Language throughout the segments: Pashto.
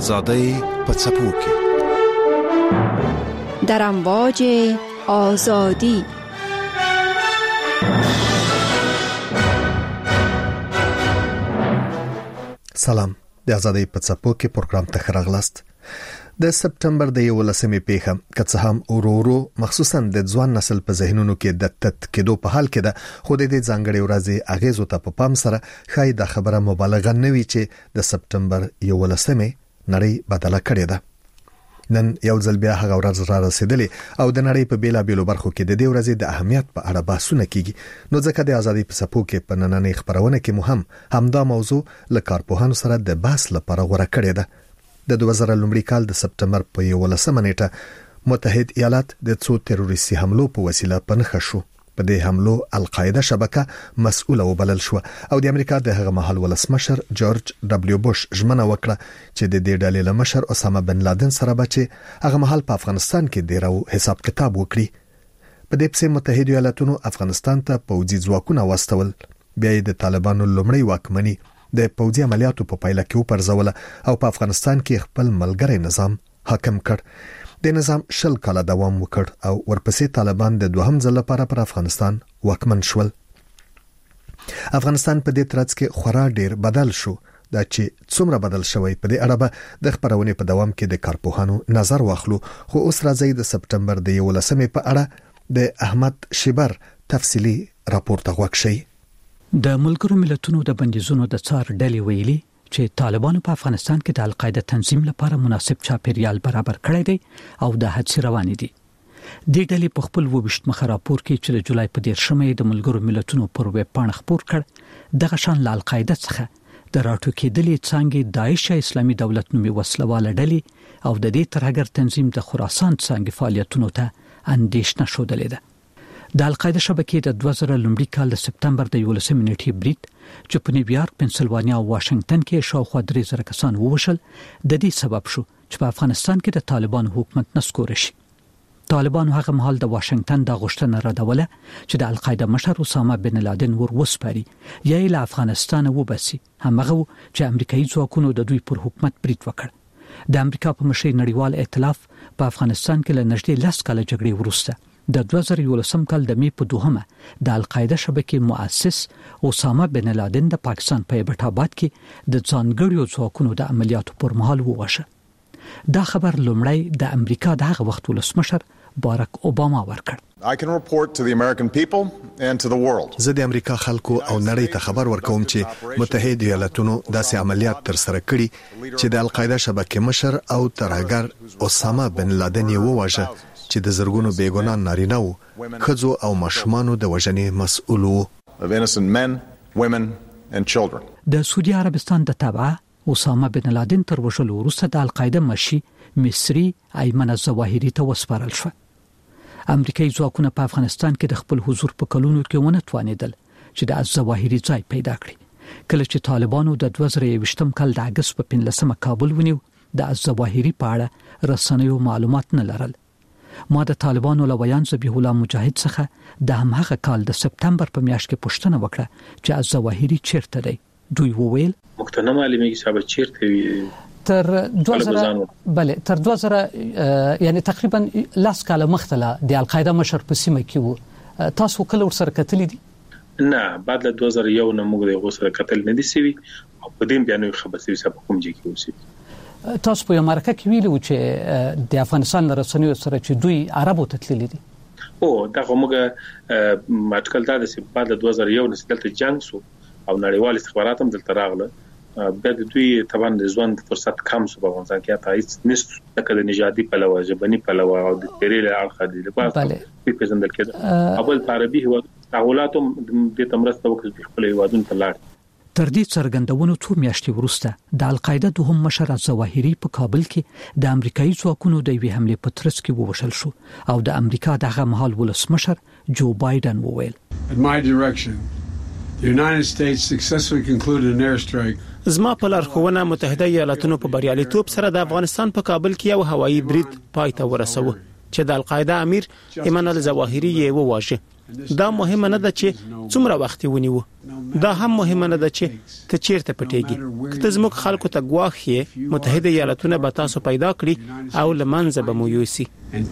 آزادی په څپو کې در امواج آزادی. سلام، د آزادی په څپو کې پروګرام ته راغلاست. د سپټمبر د 11مې پیښه که څه هم ورو مخصوصا د ځوان نسل په ذهنونو کې د تت کېدو په حال کې ده، خو د دې ځانګړي ورځې اغیزو ته په پام سره خای د خبره مبالغه نه وي چې د سپټمبر 11مې نړۍ بدله کړې ده. نن یو ځل بیا هغه ورځ را رسیدلې او د نړۍ په بیلابېلو برخو کې د دې ورځې د اهمیت په اړه بحثونه کیږي. نو ځکه د آزادی په څپو کې په نننۍ خبرونه کې مهم همدا موضوع له کارپوهانو سره د بحث لپاره غوړه کړې ده. د 2000 کال د سپټمبر په 11مه نیټه متحد ایالات د څو تروریستي حملو په وسیله پنځه شو. په دې حملو القاعده شبکه مسؤله وبلل شو او د امریکا د هغه مهال ولسمشر جورج دبليو بوش ژمنه وکړه چې د دې ډلې له مشر اسامه بن لادن سره به چې هغه مهال په افغانستان کې ډیرو حساب کتاب وکړي. په دې پسې متحد ایالاتونو افغانستان ته پوځي ځواکونه واستول. بیا د طالبانو لومړی واکمني د پوځي عملیاتو په پایله کې وپرځوله او په افغانستان کې خپل ملګری نظام حاکم کړ. د نظام 20 کاله دوام وکړ او ورپسې طالبان د دوهم ځل لپاره پر افغانستان واکمن شول. افغانستان په دې ترڅ کې خورا ډیر بدل شو. دا چې څومره بدل شوی په دې اړه به د خبرونې په دوام کې د کارپوهانو نظر واخلو. خو اوس راځي د سپټمبر د 11مې په اړه د احمد شیبر تفصیلی راپور ته وکشي. د ملګرو ملتونو د بندیزونو د څار ډلې ویلي چې طالبانو په افغانستان کې د القاعده تنظیم لپاره مناسب چاپیریال برابر کړی دی او د هڅې روانې دي. د ډلې په خپل 28 مخه راپور کې چې د جولای په 13مې د ملګرو ملتونو پر ویب پاڼه خپور کړ، دغه شان له القاعده څخه د راټوکېدلې څانګې داعش اسلامي دولت نومي وسلواله ډلې او د دې ترهګر تنظیم د خراسان څانګې فعالیتونو ته اندېښنه شودلې ده. د القاعده شبکې د 2000 کال د سپټمبر د 11مې نیټې برید چې په نیویارک، پنسلوانیا او واشنگټن کې شاوخوا 3000 کسان ووژل، د دې سبب شو چې په افغانستان کې د طالبانو حکومت نسکور شي. طالبانو هغه مهال د واشنگټن د غوښتنه ردوله چې د القاعده مشر اسامه بن لادن ور وسپاري یا له افغانستان وباسي. همغه چې امریکایي ځواکونو د دوی پر حکومت برید وکړ. د امریکا په مشرۍ نړیوال ائتلاف په افغانستان کې له نږدې 10 کاله جګړې وروسته د 2011 کال د می په 2مه د القاعده شبکې مؤسس اسامه بن لادن د پاکستان په ایبټ آباد کې د ځانګړیو ځواکونو د عملیاتو پر مهال ووژل. دا خبر لومړی د امریکا د هغه وخت ولسمشر باراک اوباما ورکړ. I can report to the American people and to the world. زه د امریکا خلکو او نړۍ ته خبر ورکوم چې متحد ایالاتونو داسې عملیات تر سره کړي چې د القاعده شبکې مشر او ترهګر اسامه بن لادن یې وواژه چې د زرګونو بیګناه نارینه وو، ښځو او ماشومانو د وژنې مسؤل وو. د سعودي عربستان د تابع اسامه بن لادن تر وژلو وروسته د القاعده مشي مصری ایمن الظواهری ته وسپارل شو. امریکایي ځواکونه په افغانستان کې د خپل حضور په کلونو کې ونه توانیدل چې د الظواهری ځای پیدا کړي. کله چې طالبانو د 2020 کال د اگست په 15مه کابل ونیو، د الظواهری په اړه رسنیو معلومات نه لرل. ما د طالبانو لویان ذبیح الله مجاهد څخه د همغه کال د سپټمبر په میاشت کې پوښتنه وکړه چې الظواهری چیرته دی. دوی وویل مقتنع معلومه حساب چیرته وي. تر 2000 یعنی تقریبا 10 کال مخته د القاعده مشر په سیمه کې وو. تاسو کله ورسره کتلې دي؟ نه، بعد له 2001 نه موږ د غوسره کتل نه دي سوي او په دې بیانوي خبر سوي چې په کوم ځای کې اوسي. تاسو په امریکا کې ویلو چې د افغانستان رسنیو سره چې دوی عربو ته تللي دي. دا کومه اټکل دا چې بعد له 2001 نه دلته جنگ سو او نړیوال استخبارات هم دلته راغله. بعد دوی طبعا د ژوند فرصت کم سو په افغانستان کې تایید نست تکل نژادي پلوه ژبني پلوه او د تیرې اړخ دي لپاره په پیژندل کېده. اول عربي هو تحولاتم د تمرسته وکړي خپل هیوادونو ته لاړ. تر دې څرګندونو څو میاشتې وروسته د القاعده دوهم مشر الظواهری په کابل کې د امریکایي ځواکونو د یوې حملې په ترڅ کې ووژل شو او د امریکا دغه مهال ولسمشر جو بایدن وویل زما په لارښوونه متحده ایالاتونو په بریالیتوب سره د افغانستان په کابل کې یو هوایي برید پای ته ورسوه چې د القاعده امیر ایمن الظواهری یې وواژه. دا مهمه نه ده چې څومره وخت ونیو، دا هم مهمه نه ده چې ته چیرته پټېږي. که زموږ خلکو ته ګواښ یې، متحده ایالاتونه به تاسو پیدا کړي او لمنځه به مو یوسي.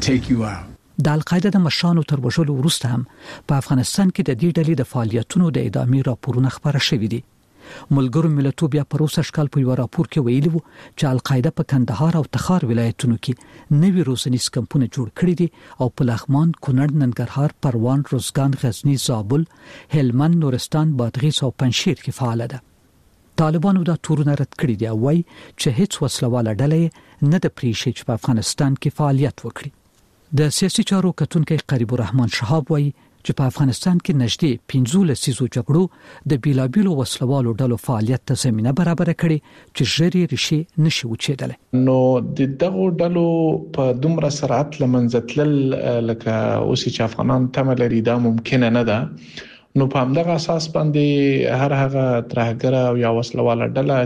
د القاعده د مشرانو تر وژلو وروسته هم په افغانستان کې د دې ډلې د فعالیتونو د ادامې راپورونه خبره شوې دي. ملګرو ملتونو بیا په روسش کال په یو راپور کې ویلي وو چې القاعده په کندهار او تخار ولایتونو کې نوي روزنیز کمپونه جوړ کړي دي او په لغمان، کونړ، ننګرهار، پروان، روزګان، غزنی، زابل، هلمند، نورستان، بادغیس او پنجشیر کې فعال ده. طالبانو دا تورونه رد کړي دي او وايي چې هیڅ وسلواله ډله نه د پریشي چې په افغانستان کې فعالیت وکړي. د سیاسي چارو کتونکو قریب الرحمن شهاب وايي چې په افغانستان کې نږدې 15 لسیزو جګړو د بیلابیلو وسلوالو ډلو فعالیت ته زمينه برابر کړي چې ژری ریشي نشي وچېدل. نو د دغه ډلو په دومره سرعت لمنځتل لکه اوس چې افغانان تمل لري دا ممکن نه ده. نو په همدغه اساس باندې هر هغه ترهګر او یا وسلواله ډله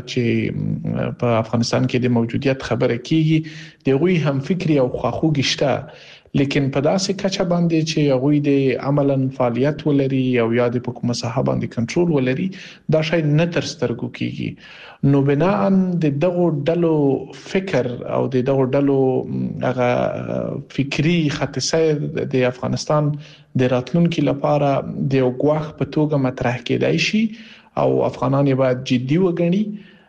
چې په افغانستان کې د موجودیت خبره کیږي دغه هم فکری او خواخوږي شته، لیکن په داسې کچه باندې چې هغه د عملاً فعالیت ولري او یا د حکومت صاحب باندې کنټرول ولري دا شی نه تر سترګو کیږي. نو بناء د دغه ډلو فکر او د دغه ډلو هغه فکری خطسه د افغانستان د راتلونکو لپاره د غواخ په توګه مطرح کېدای شي او افغانان یې باید جدي وګڼي،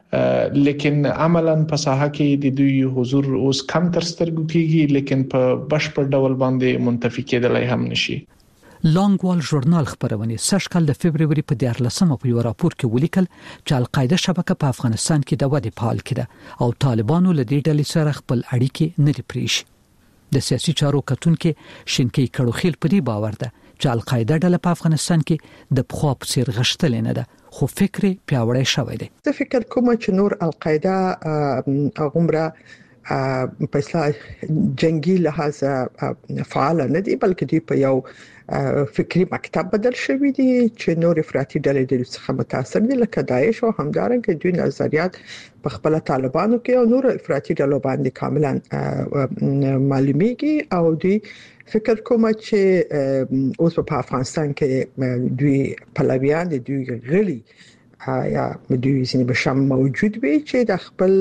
لیکن عملاً په ساحه کې د دوی حضور اوس کم تر سترګو کیږي، لیکن په بشپړ ډول باندې منتفي کېدلای هم نشي. لانګوال ژورنال خبرونه سشکل د فبرवरी په 14 په یو راپور کې ولیکل چې القاعده شبکه په افغانستان کې د ودې په حال کې ده او طالبانو له دې ډلې سره خپل اړیکې نه لري. د سیاسي چارو کتونکو شینکی کړوخیل په دې باور ده چې القاعده ډله په افغانستان کې د پخوا په څیر غشتل نه ده، خو فکر پیاوړی شوی دی. زه فکر کوم چې نور القاعده عمره په اصطلاح جنگي لحاظ فعال نه دي، بلکې دوی په یو فکری مکتب بدل شوی دي چې نور افراطي ډلې د څخه متاثر دي لکه داعش او همدارنګه دوی نظریات په خپل طالبانو کې او نور افراطي ډلو باندې کاملا معلومیږي او دوی فکر کوم چې اوس په افغانستان کې دوی پلویان دي، دوی غلي یا دوی سینې بشم موجود وي چې د خپل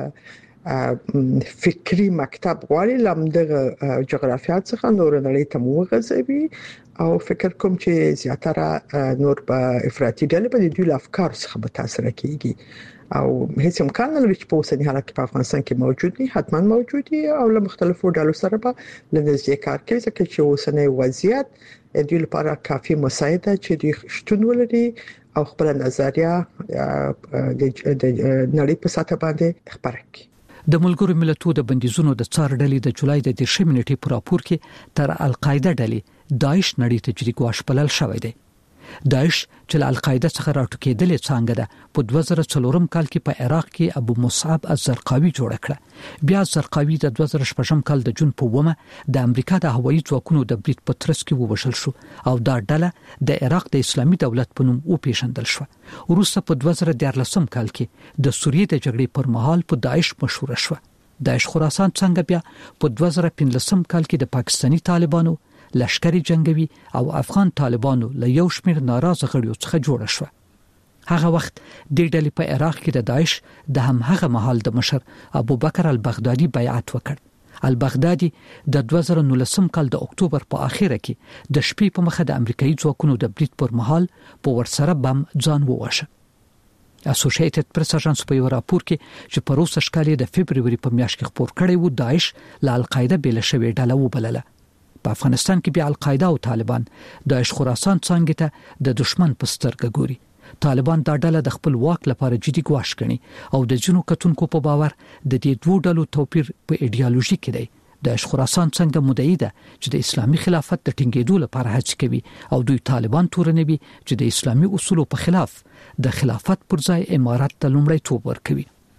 فکری مکتب غواړي لمدغه جغرافیات څخه نور نړۍ ته موغځوي او فکر کوم چې زیاتره نور په افراطي ډلې باندې دوی افکار څخه متاثر کیږي او هیڅ امکان نه لري چې په اوسني حالت کې په افغانستان کې موجود دي، حتما موجود دي او له مختلفو ډلو سره به لنځه کار کوي ځکه چې اوسنی وضعیت دوی لپاره کافي مساعده چې دوی شتون ولري او خپل نظریه د نړۍ په سطح باندې خبره کوي. د ملګرو ملتونو د بندیزونو د څار ډلې د جولای د 10 نیټې په راپور کې تر القاعده ډلې داعش نړۍ ته جدي ګواښ بلل شوی دی. داعش چې له القاعده څخه راټوکېدلې څنګه ده په 2004 کال کې په عراق کې ابو مصعب الزرقاوي جوړ کړ. بیا الزرقاوي د 2014 کال د جون په 1 د امریکا د هوایي ځواکونو د برید په ترڅ کې ووژل شو او دا ډله د عراق د اسلامي دولت په نوم وپیژندل شو. وروسته په 2014 کال کې د سوریې د جګړې پر مهال په داعش مشهور شو. داعش خراسان څنګه بیا په 2015 کال کې د پاکستانی طالبانو، لشکري جنگوي او افغان طالبانو له یو شمېر ناراضه غړیو څخه جوړ شو. هغه وخت د ډلې په عراق کې د داعش د همغه مهال د مشر ابو بکر البغدادي بیعت وکړ. البغدادي د 2019 کال د اکتوبر په اخیره کې د شپې په مخه د امریکایي ځواکونو د برید پر مهال په ورسره بم ځان وواشه. اسوسییټډ پریس اژانس په یو راپور کې چې په روس اشکالي د فبرवरी په میاشت کې خبر کړی و داعش له القاعده بیل شوی ډله وبلله. په افغانستان کې بیا القاعده او طالبان داعش خراسان څنګه ته د دشمن په سترګه ګوري. طالبان دا ډله د خپل واک لپاره جدي ګواښ کوي او د جنو کتونکو په باور د دې دوه ډلو توپیر په ایډیالوژي کې دی. داعش خراسان څنګه مدعي ده چې د اسلامي خلافت د ټینګېدو لپاره هڅه کوي او دوی طالبان تورنوي چې د اسلامي اصولو په خلاف د خلافت پر ځای امارت ته لومړیتوب ورکوي.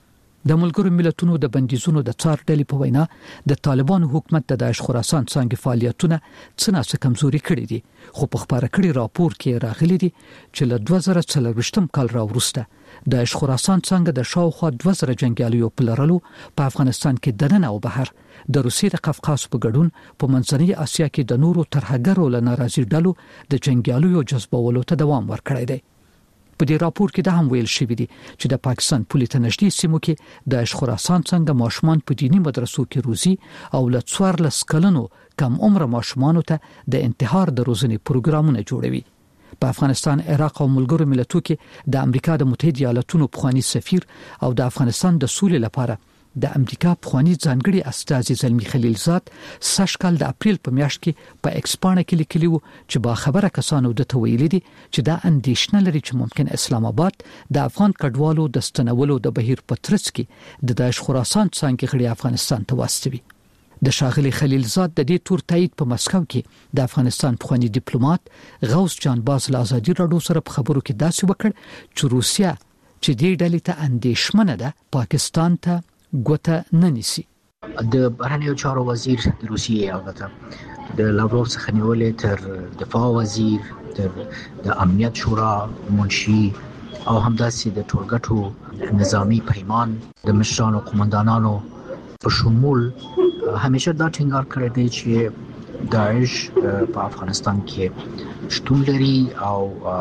د ملګرو ملتونو د بندیزونو د څار ډلې په وینا د طالبانو حکومت د داعش خراسان څنګه فعالیتونه څنګه کمزوري کړي دي، خو په خبره کړي راپور کې راغلي دي چې له 2024 کال راوروسته داعش خراسان څنګه د شاوخوا 2000 جنگیالیو په لرلو په افغانستان کې دننه او بهر د روسیې د قفقاز په ګډون په منځنۍ اسیا کې د نورو ترهګرو له ناراضي ډلو د جنگیالیو جذبولو ته دوام ورکړی دی. په دې راپور کې دا هم ویل شوی دی چې د پاکستان پولیس نږدې سیمو کې د خراسان څنګه ماشومان په دینی مدرسو کې روزي او له 14 کلونو کم عمر ماشومانو ته د انتحار د روزنې پروګرامونه جوړوي. په افغانستان، عراق او ملګرو ملتونو کې د امریکا د متحده ایالاتونو پخوانی سفیر او د افغانستان د سولې لپاره د امریکا پخوانی ځانګړي استازي زلمی خلیلزاد سشکل د اپریل په میاشت کې په ایکسپانه کې لیکلی و چې با خبره کسانو د تویل دي چې دا اندیشنه لري چې ممکن اسلام آباد د افغان کډوالو د ستنولو د بهیر په ترڅ کې د داعش خراسان څنګه غړي افغانستان ته واستوي. د شاغلي خلیلزاد د دې تور تایید په مسکو کې د افغانستان پخوانی ډیپلوماټ غوث جان باز له ازادي راډیو سره په خبرو کې داسې وکړ چې روسیا چې دې ډلې ته اندیشمنه ده پاکستان ته ګوته نه نیسي. د بهرنیو چارو وزیر د روسیې البته د لاوروف څخه نیولې تر دفاع وزیر تر د امنیت شورا منشي او همداسې د ټولګټو نظامی پیمان د مشرانو قومندانانو په شمول همیشه دا ټینګار کړی دی چې داعش په افغانستان کې شتون لري او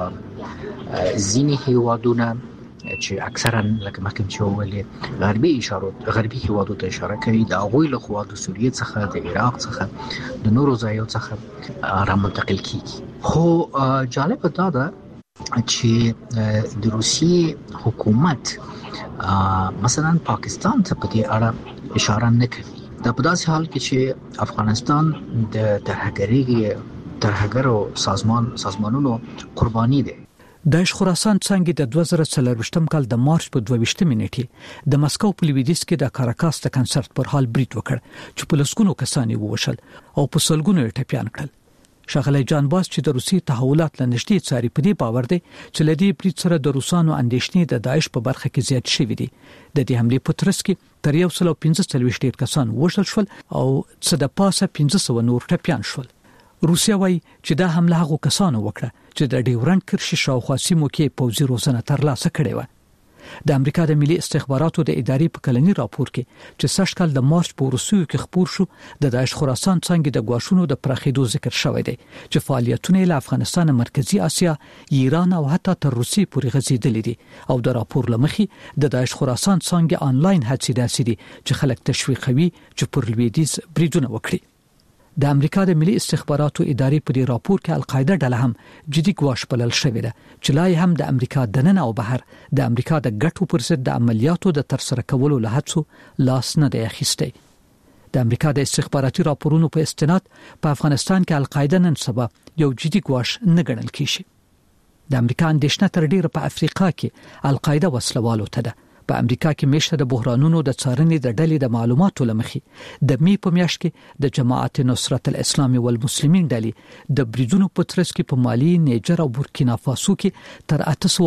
ځینې هیوادونه چې اکثرا لکه مخکې چې ویلې غربي هیوادو ته اشاره کوي د هغوی له خوا د سوریې څخه د عراق څخه د نورو ځایونو څخه را منتقل کیږي. خو جالب دا ده چې د روسیې حکومت مثلا پاکستان ته په دې اړه اشاره نه کوي. دا په داسې حال کې چې افغانستان د ترهګرو سازمانونو قرباني دی. داعش خراسان څنګه د 2024 کال د مارچ په 22 نیټه د مسکو په لویدیځ کې د کاراکاس د کنسرت پر حال بریټ وکړ چې په لسګونو کسان ووشل او په سلګونو ټپيان کړل. شاغلی جان باز چې د روسي تحولات لنشتي څاري په دې باور دی چې لدی بریټ سره د روسانو اندیشنې د داعش په برخه کې زیات شوې دي. د دې حمله په ترڅ کې تر 115 کسان وشل شول او څه د پاسه 1500 نور ټپيان شول. روسیا وايي چې دا حمله هغه کسانو وکړه چې د ډیورنډ کرښې شاوخوا سیمو کې پوځي روزنه ترلاسه کړې و. د امریکا د ملي استخباراتو د ادارې په کلنی راپور کې چې سشکل د مارچ په روسیو کې خبر شو د داعش خراسان څنګه د غواښونو د پراخېدو ذکر شوی دی چې فعالیتونه له افغانستان، مرکزی اسیا، ایران او حتی تر روسیې پورې غځېدلې دي او د راپور لمخې د داعش خراسان څنګه آنلاین هڅې داسې دي چې خلک تشویقوي چې پر لویدیځ بریدونه وکړي. د امریکا د ملي استخباراتو ادارې په دې راپور کې القاعده ډله هم جدي ګواښ بلل شوې ده چې لا هم د امریکا دننه او بهر د امریکا د ګټو پر ضد د عملیاتو د ترسره کولو له هڅو لاس نه دی اخیستی. د امریکا د استخباراتي راپورونو په استناد په افغانستان کې القاعده نن سبا یو جدي ګواښ نه ګڼل کیږي. د امریکا اندیشنه تر ډیره په افریقا کې القاعده وسلوالو ته ده. په امریکا کې میشته د بحرانونو د څارنې د ډلې د معلوماتو لمخې د می په میاشت کې د جماعت نصرت الاسلام والمسلمین ډلې د بریدونو په ترڅ کې په مالی، نیجر او بورکینا فاسو کې تر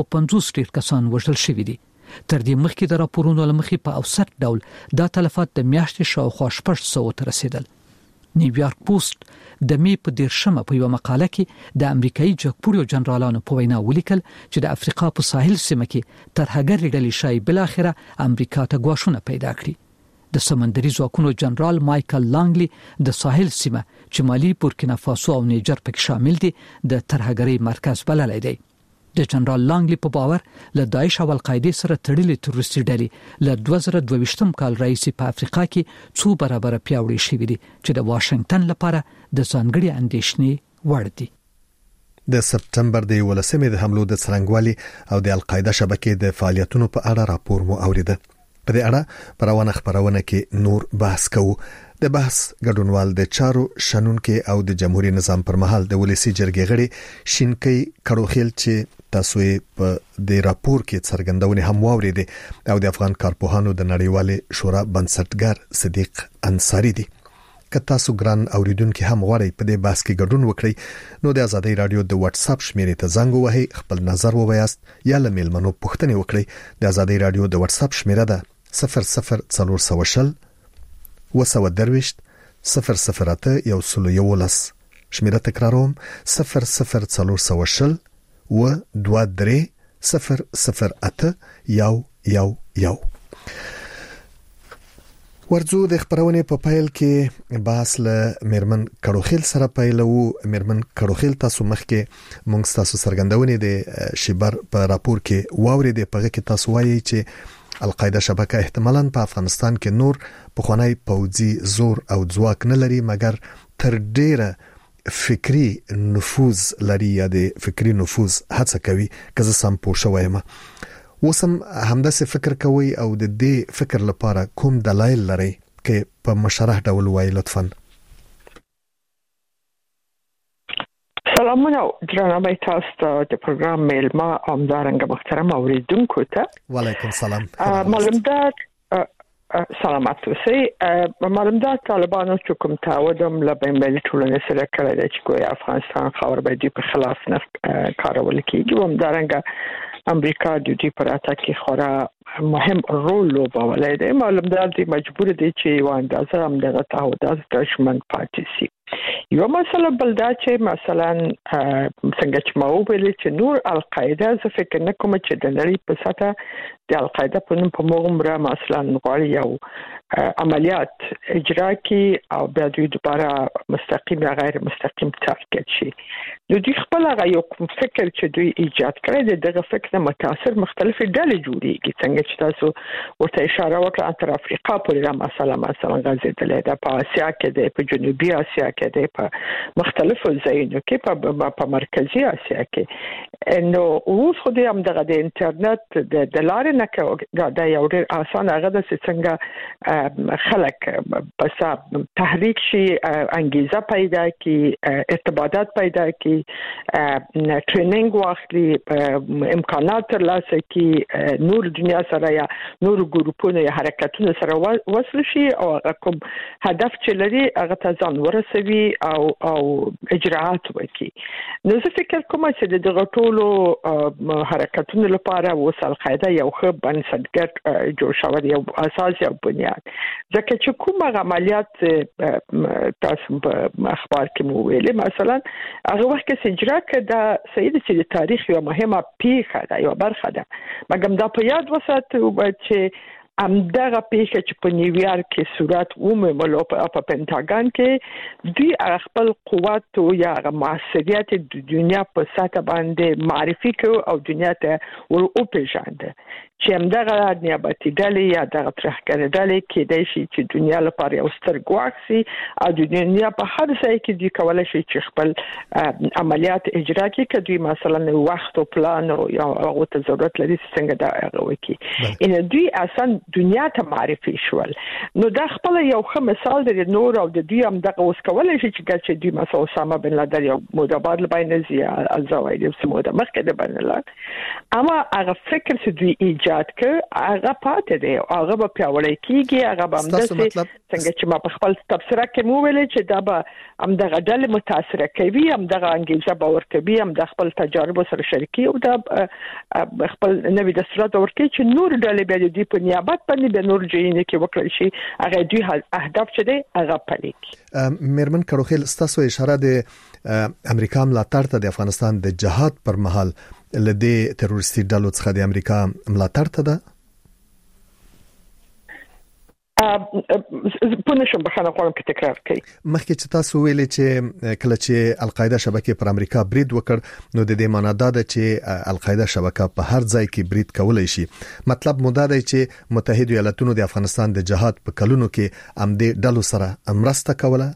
850 کسان وژل شوي دي. تر دې مخکې د راپورونو لمخې په اوسط ډول دا تلفات د میاشتې شاوخوا 600 ته رسیدل. نیویارک پوسټ د می په 10 په یو مقاله کې د امریکایي جګپوړو جنرالانو په وینا ولیکل چې د افریقا په ساحل سیمه کې ترهګر ډلې شای بل اخره امریکا ته غواښونه پیدا کړي. د سمندري ځواکونو جنرال مایکل لانګلی د ساحل سیمه چې مالی، بورکینا فاسو او نیجر پکې شامل دي د ترهګرۍ مرکز بللی دی. د جنرال لانګلی په باور له داعش او القاعده سره تړلې تروریستي ډلې له 2022 کال راهیسې په افریقا کې څو برابر پیاوړې شوې دي چې د واشنگټن لپاره د ځانګړي اندیشنې وړ دي. د سپتمبر د 11 د حملو د څرنګوالي او د القاعده شبکې د فعالیتونو په اړه راپور مو اوریده. په دې اړه پروانه خبرونه کې نور بحث کوو. د بحث ګډونوال د چارو شنونکو او د جمهوریت نظام پر مهال د ولسی جرګې غړي شینکي کړوخیل چې تاسو په د راپور کې څرګندونه هم واوریده او د افغان کارپوهانو د نړیوالې شورا بنسټګر صدیق انصاری دي. که تاسو ګران اوریدونکو هم غواړئ په دې بحث کې ګډون وکړئ نو د آزادۍ رادیو د واتس اپ شمیرې ته زنګ ووهئ، خپل نظر ووایاست یا لمیل منو پوښتنه وکړئ. د آزادۍ رادیو د واتس اپ شمیره ده 0040 وسودرويشت 008 شمیره تکراروم 0040 و 23 008 ورځو د خبرونه په پیل کې باس له میرمن کړوخیل سره پیلو. میرمن کړوخیل تاسو مخکې مونږ تاسو سرګندونې د شبر په راپور کې واورید په کې تاسو وایي چې القاعده شبکه احتمالاً په افغانستان کې نور پخوانی پوځي زور او ځواک نه لري مګر تر ډیره فکری نفوذ لري یا د فکری نفوذ هڅه کوي که زه سم پوه شوم. وسم همداسې فکر کوي او د دې فکر لپاره کوم دلایل لري چې په مشرح ډول وایي لطفاً. سلامونه درنه تاسو ته د پروګرام میلما همدارنګه محترم اوریدونکو ته وعلیکم سلام. معلومات سلامات اوسئ. معلومات طالبانو چې کوم تعهدم له بین‌المللي ټولنې سره کړی دی چې کوی افغانستان خاور باندې په خلاف نه کارول کیږي. همدارنګه امریکا د دې پر اتاکي خورا مهم رول لوبولی دی. معلومات دي مجبور دي چې یو اندازه هم دغه تعهدات دشمن پاتې شي. یو مسله بل دا چې مثلا څنګه چې ما ویل چې نور القاعده زه فکر نه کوم چې د نړۍ په سطح د القاعده په نوم په موږ مثلا غواړي یو عملیات اجرا کی او بیا دوی دوباره مستقیم یا غیر مستقیم تارګت شي. نو دوی خپل هغه یو فکر چې دوی ایجاد کړی دی دغه فکر متاثر مختلفې ډلې جوړیږي. څنګه چې تاسو ورته اشاره وکړه تر افریقا پورې مثلا غځېدلې ده، په اسیا کې ده، په جنوبي اسیا کې ده، په مختلفو ځایونو کې، په مرکزی اسیا کې. نو اوس خو دې هم دغه د انټرنیټ د لارې نه دا یو ډېر اسانه هغه د څنګه خلک پس تحریک شي، انګیزه پیدا کی، ارتباطات پیدا کی، ټریننګ واخلي، امکانات ترلاسه کی، نور دنیا سره یا نور ګروپونو یا حرکتونو سره وصل شي او کوم هدف چې لري هغه ته ځان ورسوي او اجراءات وکړي. نو زه فکر کوم چې دغه ټولو حرکتونو لپاره وسل القاعده یو ښه بنسټګر جوړ شوی یو اساس یو بنیاد. ځکه چې کوم عملیات تاسو په اخبار کې مو ویلي مثلا هغه وخت کې اجرا کړه سید چې د تاریخ یو مهمه پیښه ده، یو برخه ده. مګم دا په یاد وساتو چې همدغه پیښه چې په نیویارک کې صورت ومومل په پنټاګان کې دوی خپل قوت او یا موثریت د دنیا په سطح باندې معرفي کړو او دنیا ته ور وپیژانده چې همدغه نیابتي ډلې یا دغه ترهګر ډلې کې د شي چې دنیا لپاره یو ستر ګواښ سي او د دنیا په هر ځای کې دوی کولای شي چې خپل عملیات اجرا کړي که دوی مثلا وخت او پلان او یا هغه ته ضرورت لري څنګه دا هغه وکړي. ان دوی اصلا دنیا ته معرفي شول. نو دا خپل یو ښه مثال دی نور او د دوی هم دغه اوس کولای شي چې دوی مثلا اسامه بن لادن یو مدبر لبینزي الزواید سموده مخکې د بن لادن اما هغه فکر چې دوی ایجاد کړ هغه پاتې دی او هغه په پیاوړی کېږي. هغه به همداسې څنګه چې ما په خپل تبصره کې مو ویل چې دا به همدغه ډلې متاثره کوي، همدغه انګیزه به ورکوي، همدغه خپل تجارب سره شریکي او دا خپل نوې دستورات ورکوي چې نور ډلې به د دې په نیابت باندې به نور ځایونه کې وکړي شي هغه دوی اهداف چې دی هغه پلي کړي. میرمن کړوخیل ستاسو اشاره د امریکا ملاتړ ته د افغانستان د جهاد پر مهال لدې تروریستي ډلو څخه د امریکا ملاتړ ته ده؟ په نشم بخښنه غواړم چې تکرار کړئ. مخکې چې تاسو ویلي چې کله چې القاعده شبکه پر امریکا برید وکړ نو د دې معنی دا ده چې القاعده شبکه په هر ځای کې برید کولای شي. مطلب مو دا دی چې متحده ایالاتونو د افغانستان د جهاد په کلونو کې امدې ډلو سره مرسته کوله.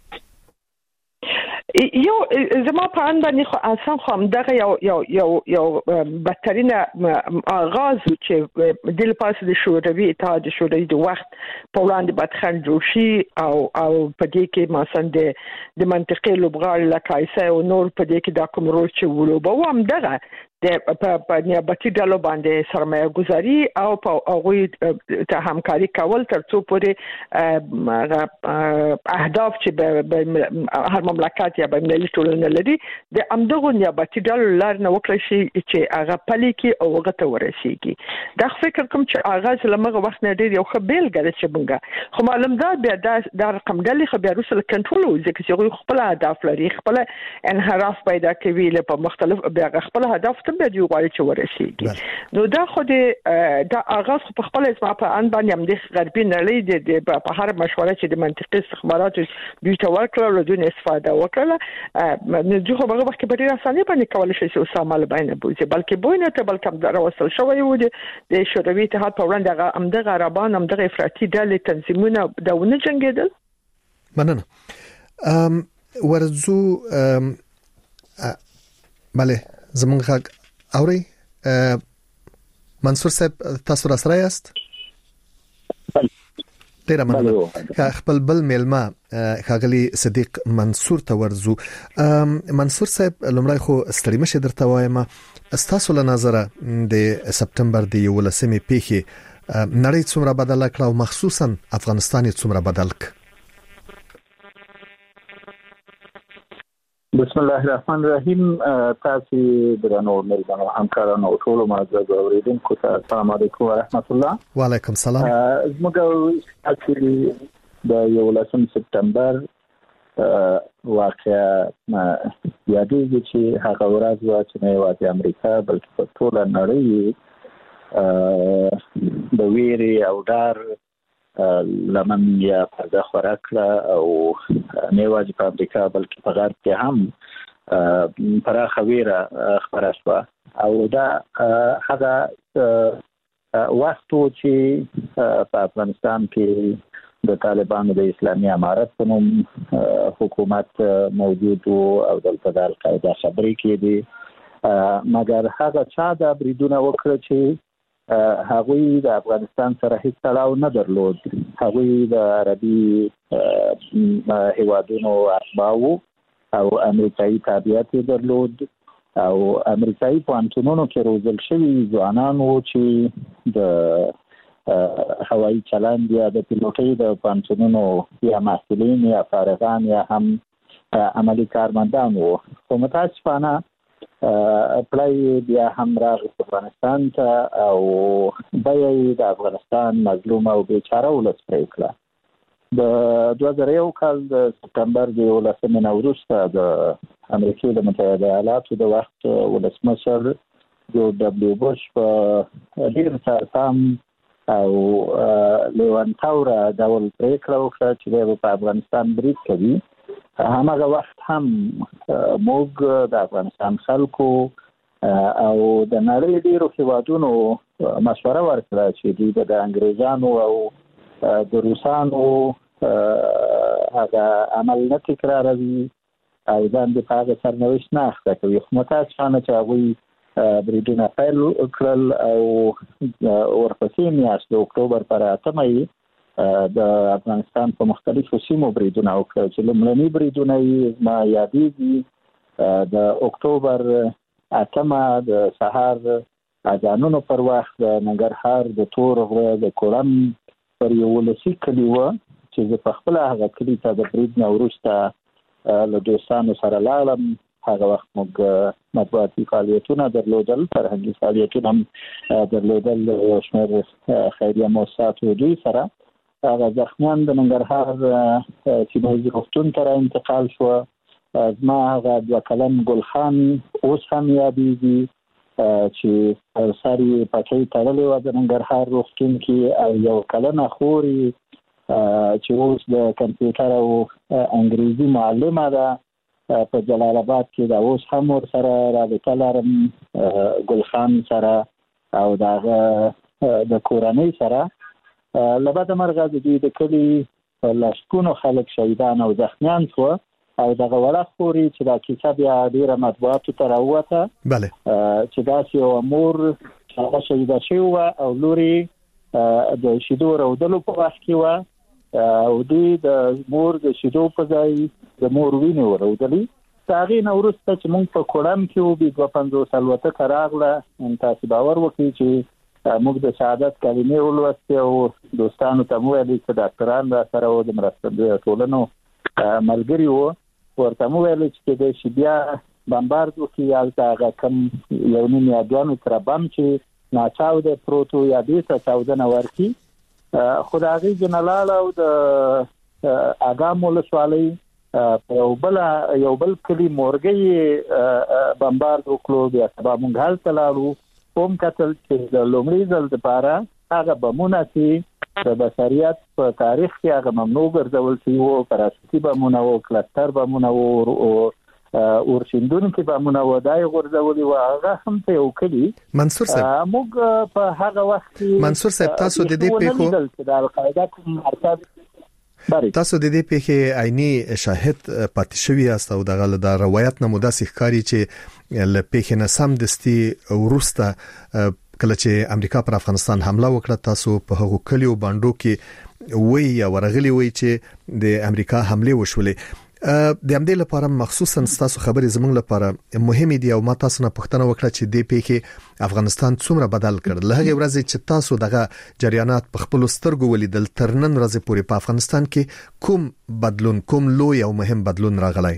یو زما په اند باندې خو اصلا خو همدغه یو بدترین آغاز چې د لپاره د شوروي اتحاد شوروي د وخت په وړاندې بدخند جوړ شي او په دې کې مثلا د منطقې لوبغاړي لکه ایسا او نور په دې کې دا کوم رول چې ولوبو همدغه په نیابتي ډلو باندې سرمایه گذاري او په هغه ته همکاري کول ترڅو پورې اهداف چې به هر مملکت یا به ملي ټولنه لري د امدغه نیابتي ډلو لار نه وکړي شي چې هغه پلي کې او هغه ته ورسیږي دا فکر کوم چې اغاز لمغه وخت نه ډیر یو خبل غره چې بنګه خو معلوم دا بیا د رقم ډلې خو بیا روسل کنټرول وځي چې خپل اهداف لري خپل انحراف پیدا کوي له مختلف بیا خپل هدف ته به یوغالي چې ورسیږي نو دا خو د اغاز په خپل اسما په ان باندې هم د غربي نړۍ د په هر مشوره چې د منطقي استخباراتو دوی ته ورکړل او دوی استفاده وکړه نو دوی خو هغه وخت په ډیر اسانه باندې کولای شي چې اسامه البین بوزي بلکې بوینه ته بلکې در وصل شوی و د شوروي اتحاد په وړاندې همدغه عربان همدغه افراطي ډلې تنظیمونه دونه جنگیدل مننه ورزو بله زمونږ غږ اوري منصور صاحب تاسو را سره یاست ډیره مننه خپل بل میلمه ښاغلي صدیق منصور ته ورزو منصور صاحب لومړی خو ستړي مشه درته وایم استاسو له نظره د سپتمبر د 11مې پیښې نړۍ څومره بدله کړه او مخصوصا افغانستان څومره بدل کړ بسم الله الرحمن الرحیم تاسو درنو ملګرو همکارانو ټول معزز اوریدونکو ته السلام علیکم ورحمت الله وعلیکم السلام زموږ اصلي د 11 سپتمبر واقعا یادېږي چې هغه ورځ و چې نه یوازې امریکا بلکې په ټول نړۍ د ویري او ډار لمن یا پرده خوراکړه او نه یوازې په امریکا بلکې په غرب کې هم پراخه ویره خپره شوه او دا هغه وخت و چې په افغانستان کې د طالبانو د اسلامي امارت په نوم حکومت موجود او دلته د القاعده خبرې کېدي مګر هغه چا د بریدونه وکړه چې هغوی د افغانستان سره هیڅ تړاو نه درلود هغوی د عربي هیوادونو اتباعو او امریکایي تابعیت درلود او امریکایي پوهنتونونو کې روزل شوي ځوانان وو چې د هوایي چلند یا د پیلوټۍ د پوهنتونونو یا محصلین یا فارغان یا هم عملي کارمندان وو خو متاسفانه پلای بیا هم راغی افغانستان ته او بیا د افغانستان مظلوم او بیچاره ولس پرې کړه د 2001 کال د سپتمبر د 11 وروسته د امریکا د متحده ایالاتو د وخت ولسمشر جورج دبلیو بوش په ډیر سم او لیوانتاوره ډول پریکړه وکړه چې په افغانستان برید کوي هماغه وخت هم موږ د افغانستان خلکو او د نړۍ ډیرو هیوادونو مشوره ورکړه چې دوی د انګریزانو او د روسانو هغه عمل نه تکراروي او ځان د هغه سرنوشت نه اخته کوي خو متاسفانه چې هغوی بریدونه پیل کړل او ورپسې میاشت د اکتوبر پر 8 د افغانستان په مختلفو سیمو بریدونه وکړل چې لومړني بریدونه یې ما یادېږي د اکتوبر 8 د سهار اذانونو پر وخت د ننګرهار د تور غره د کورم پر یو ولسي کلی و چې زه په خپل هغه کلی ته د برید نه وروسته له دوستانو سره لاړم هغه وخت موږ مطبوعاتي فعالیتونه درلودل فرهنګي فعالیتونه هم درلودل یو شمېر خیریه مؤسساتو دوی سره هغه زخمیان د ننګرهار سیمه روغتون ته انتقال شو زما هغه 2 کلن ګلخان اوس هم یادېږي چې ساري پټۍ تړلې و د ننګرهار روغتون کې او 1 کلنه خوري چې اوس د کمپیوټر او انګریزي معلمه ده په جلال آباد کې دا اوس هم ور سره رابطه لرم ګلخان سره او دغه د کورنۍ سره لبد مرغه د دوی د کلی لاشکونو خلک شهیدان او زخمیان شو او دغه وړه خوري چې دا کیسه بیا ډیره مطبوعاتو ته راووته بله چې داسې یو امور هغه شهیده شوی و او لوري د شیدو راودلو په وخت کې و او دوی د مور د شیدو په ځای د مور وینې ورودلې تاغي نورسته چې موږ په کوړم کې وو به 250 سالوته کراغله ان تاسو باور وکړئ چې موږ د سعادت کلمې ولوستې او دوستانو ته مو ویلي چې ډاکټران را سره و د مرستندوی ټولنو ملګری وو ورته مو ویلي چې د شبیا بمبارد وکي هغه کم یو نیم یا 2 متره بم چې ناچاو د پروتو یا دې ته چاودنه ورکی خدایي جنلاله او د اګام ولسوالۍ په یو بل کلی مورګي بمبارد وکړو بیا سبا مونږ هلته لاړو کوم کتل چې د لومړي ځل لپاره هغه بمونه چې د بشریت په تاریخ کې هغه ممنوع ګرځول شوی وو پراستی بمونه او کلستر بمونه او ورشندون کې بمونه ودای غورځولي و هغه هم ته یو کلی منصور صاحب موږ په هغه وخت کې منصور صاحب تاسو د دې پیښو د القاعده کوم مرکز تاسو د دې پیښې عیني شاهد پاتې شوی است او د روایت نه مداسي ښکاری چې ل پیښې نه سم دستي ورسته کله چې امریکا پر افغانستان حمله وکړه تاسو په هغو کلیو باندې کې وی یا ورغلی وی چې د امریکا حمله وشولې د همدې لپاره مخصوصا تاسو خبرې زموږ لپاره مهمه دي او ما تاسو نه پوښتنه وکړه چې د پیښې افغانستان څومره بدل کړ له هغه ورځې چې تاسو دغه جریانات په خپل سترګو ولیدل تر نن ورځې پورې په افغانستان کې کوم بدلون کوم لوی او مهم بدلون راغلی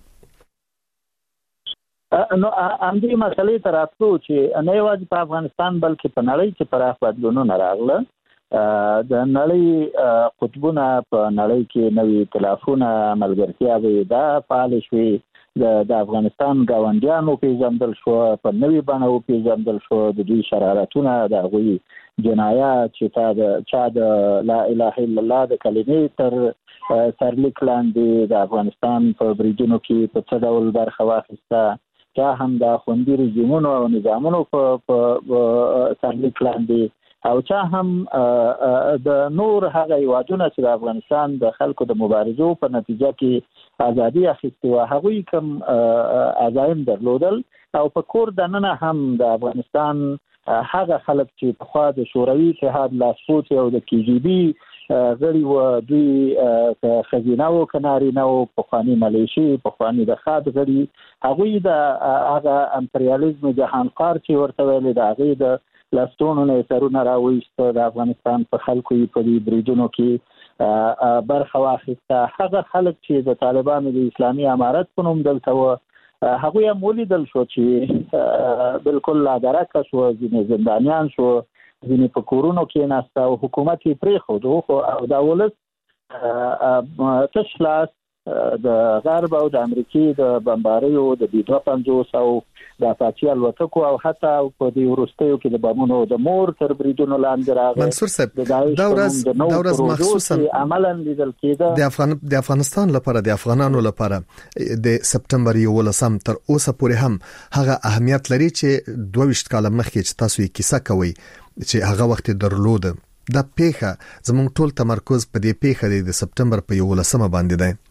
نو امدی مسلې تراتلو چې نه یوازې په افغانستان بلکې په نړۍ کې پراخ بدلونونه راغله د نړۍ قطبونه په نړۍ کې نوې ائتلافونه ملګرتیاوې دا فعال شوي د افغانستان گاونډیانو پیژندل شو په نوې بڼه پیژندل شو د دوی شرارتونه د غوي جنایات چې چا د لا اله الا الله د کلمې تر سرلیک لاندې د افغانستان په بریجونو کې په څه ډول برخه واخیسته چا هم د خوندي رژیمونو او نظامونو په سرلیک لاندې او چا هم د نور هغه هیوادونه چې د افغانستان د خلکو د مبارزو په نتیجه کې ازادي اخیستي و هغه کم عزایم درلودل او په کور دننه هم د افغانستان هغه خلک چې په خوا د شوروي اتحاد لاسپوڅ او د کی جی بی غړي و دوی خزینه او کنارینه او پخوانی ملیشي پخوانی د خاد غړي هغه د هغه امپریالیزم جهانخوار چې ورته ویل د هغه د لاستونو نه سرونه راويست د افغانستان په خلکو په دې بریجونو کې برخه واخیسته هغه خلک چې د طالبانو د اسلامي امارت په نوم دلته و هغه یې مولیدل شو چې بالکل لا درکه شو ځینې زندانیان شو ځینې په کورونو کې ناسته او حکومت یې پرېښود او دا ولس تشلاس د غرب او د امریکای د بمباریو د 250 او د فاچي الوتکو او حتی په دې ورستیو کې د بمونو د مور تر بریدونو لاندې راغی منصور صاحب دا ورځ مخصوصا عملاً لیدل کېده د افغانستان لپاره د افغانانو لپاره د سپتمبر 11 تر اوسه پورې هم هغه اهمیت لري چې 22 کال مخکې چې تاسو یې کیسه کوي چې هغه وخت درلود د پیښه زموږ ټول تمرکز په دې پیښه د سپتمبر په 11 باندې دی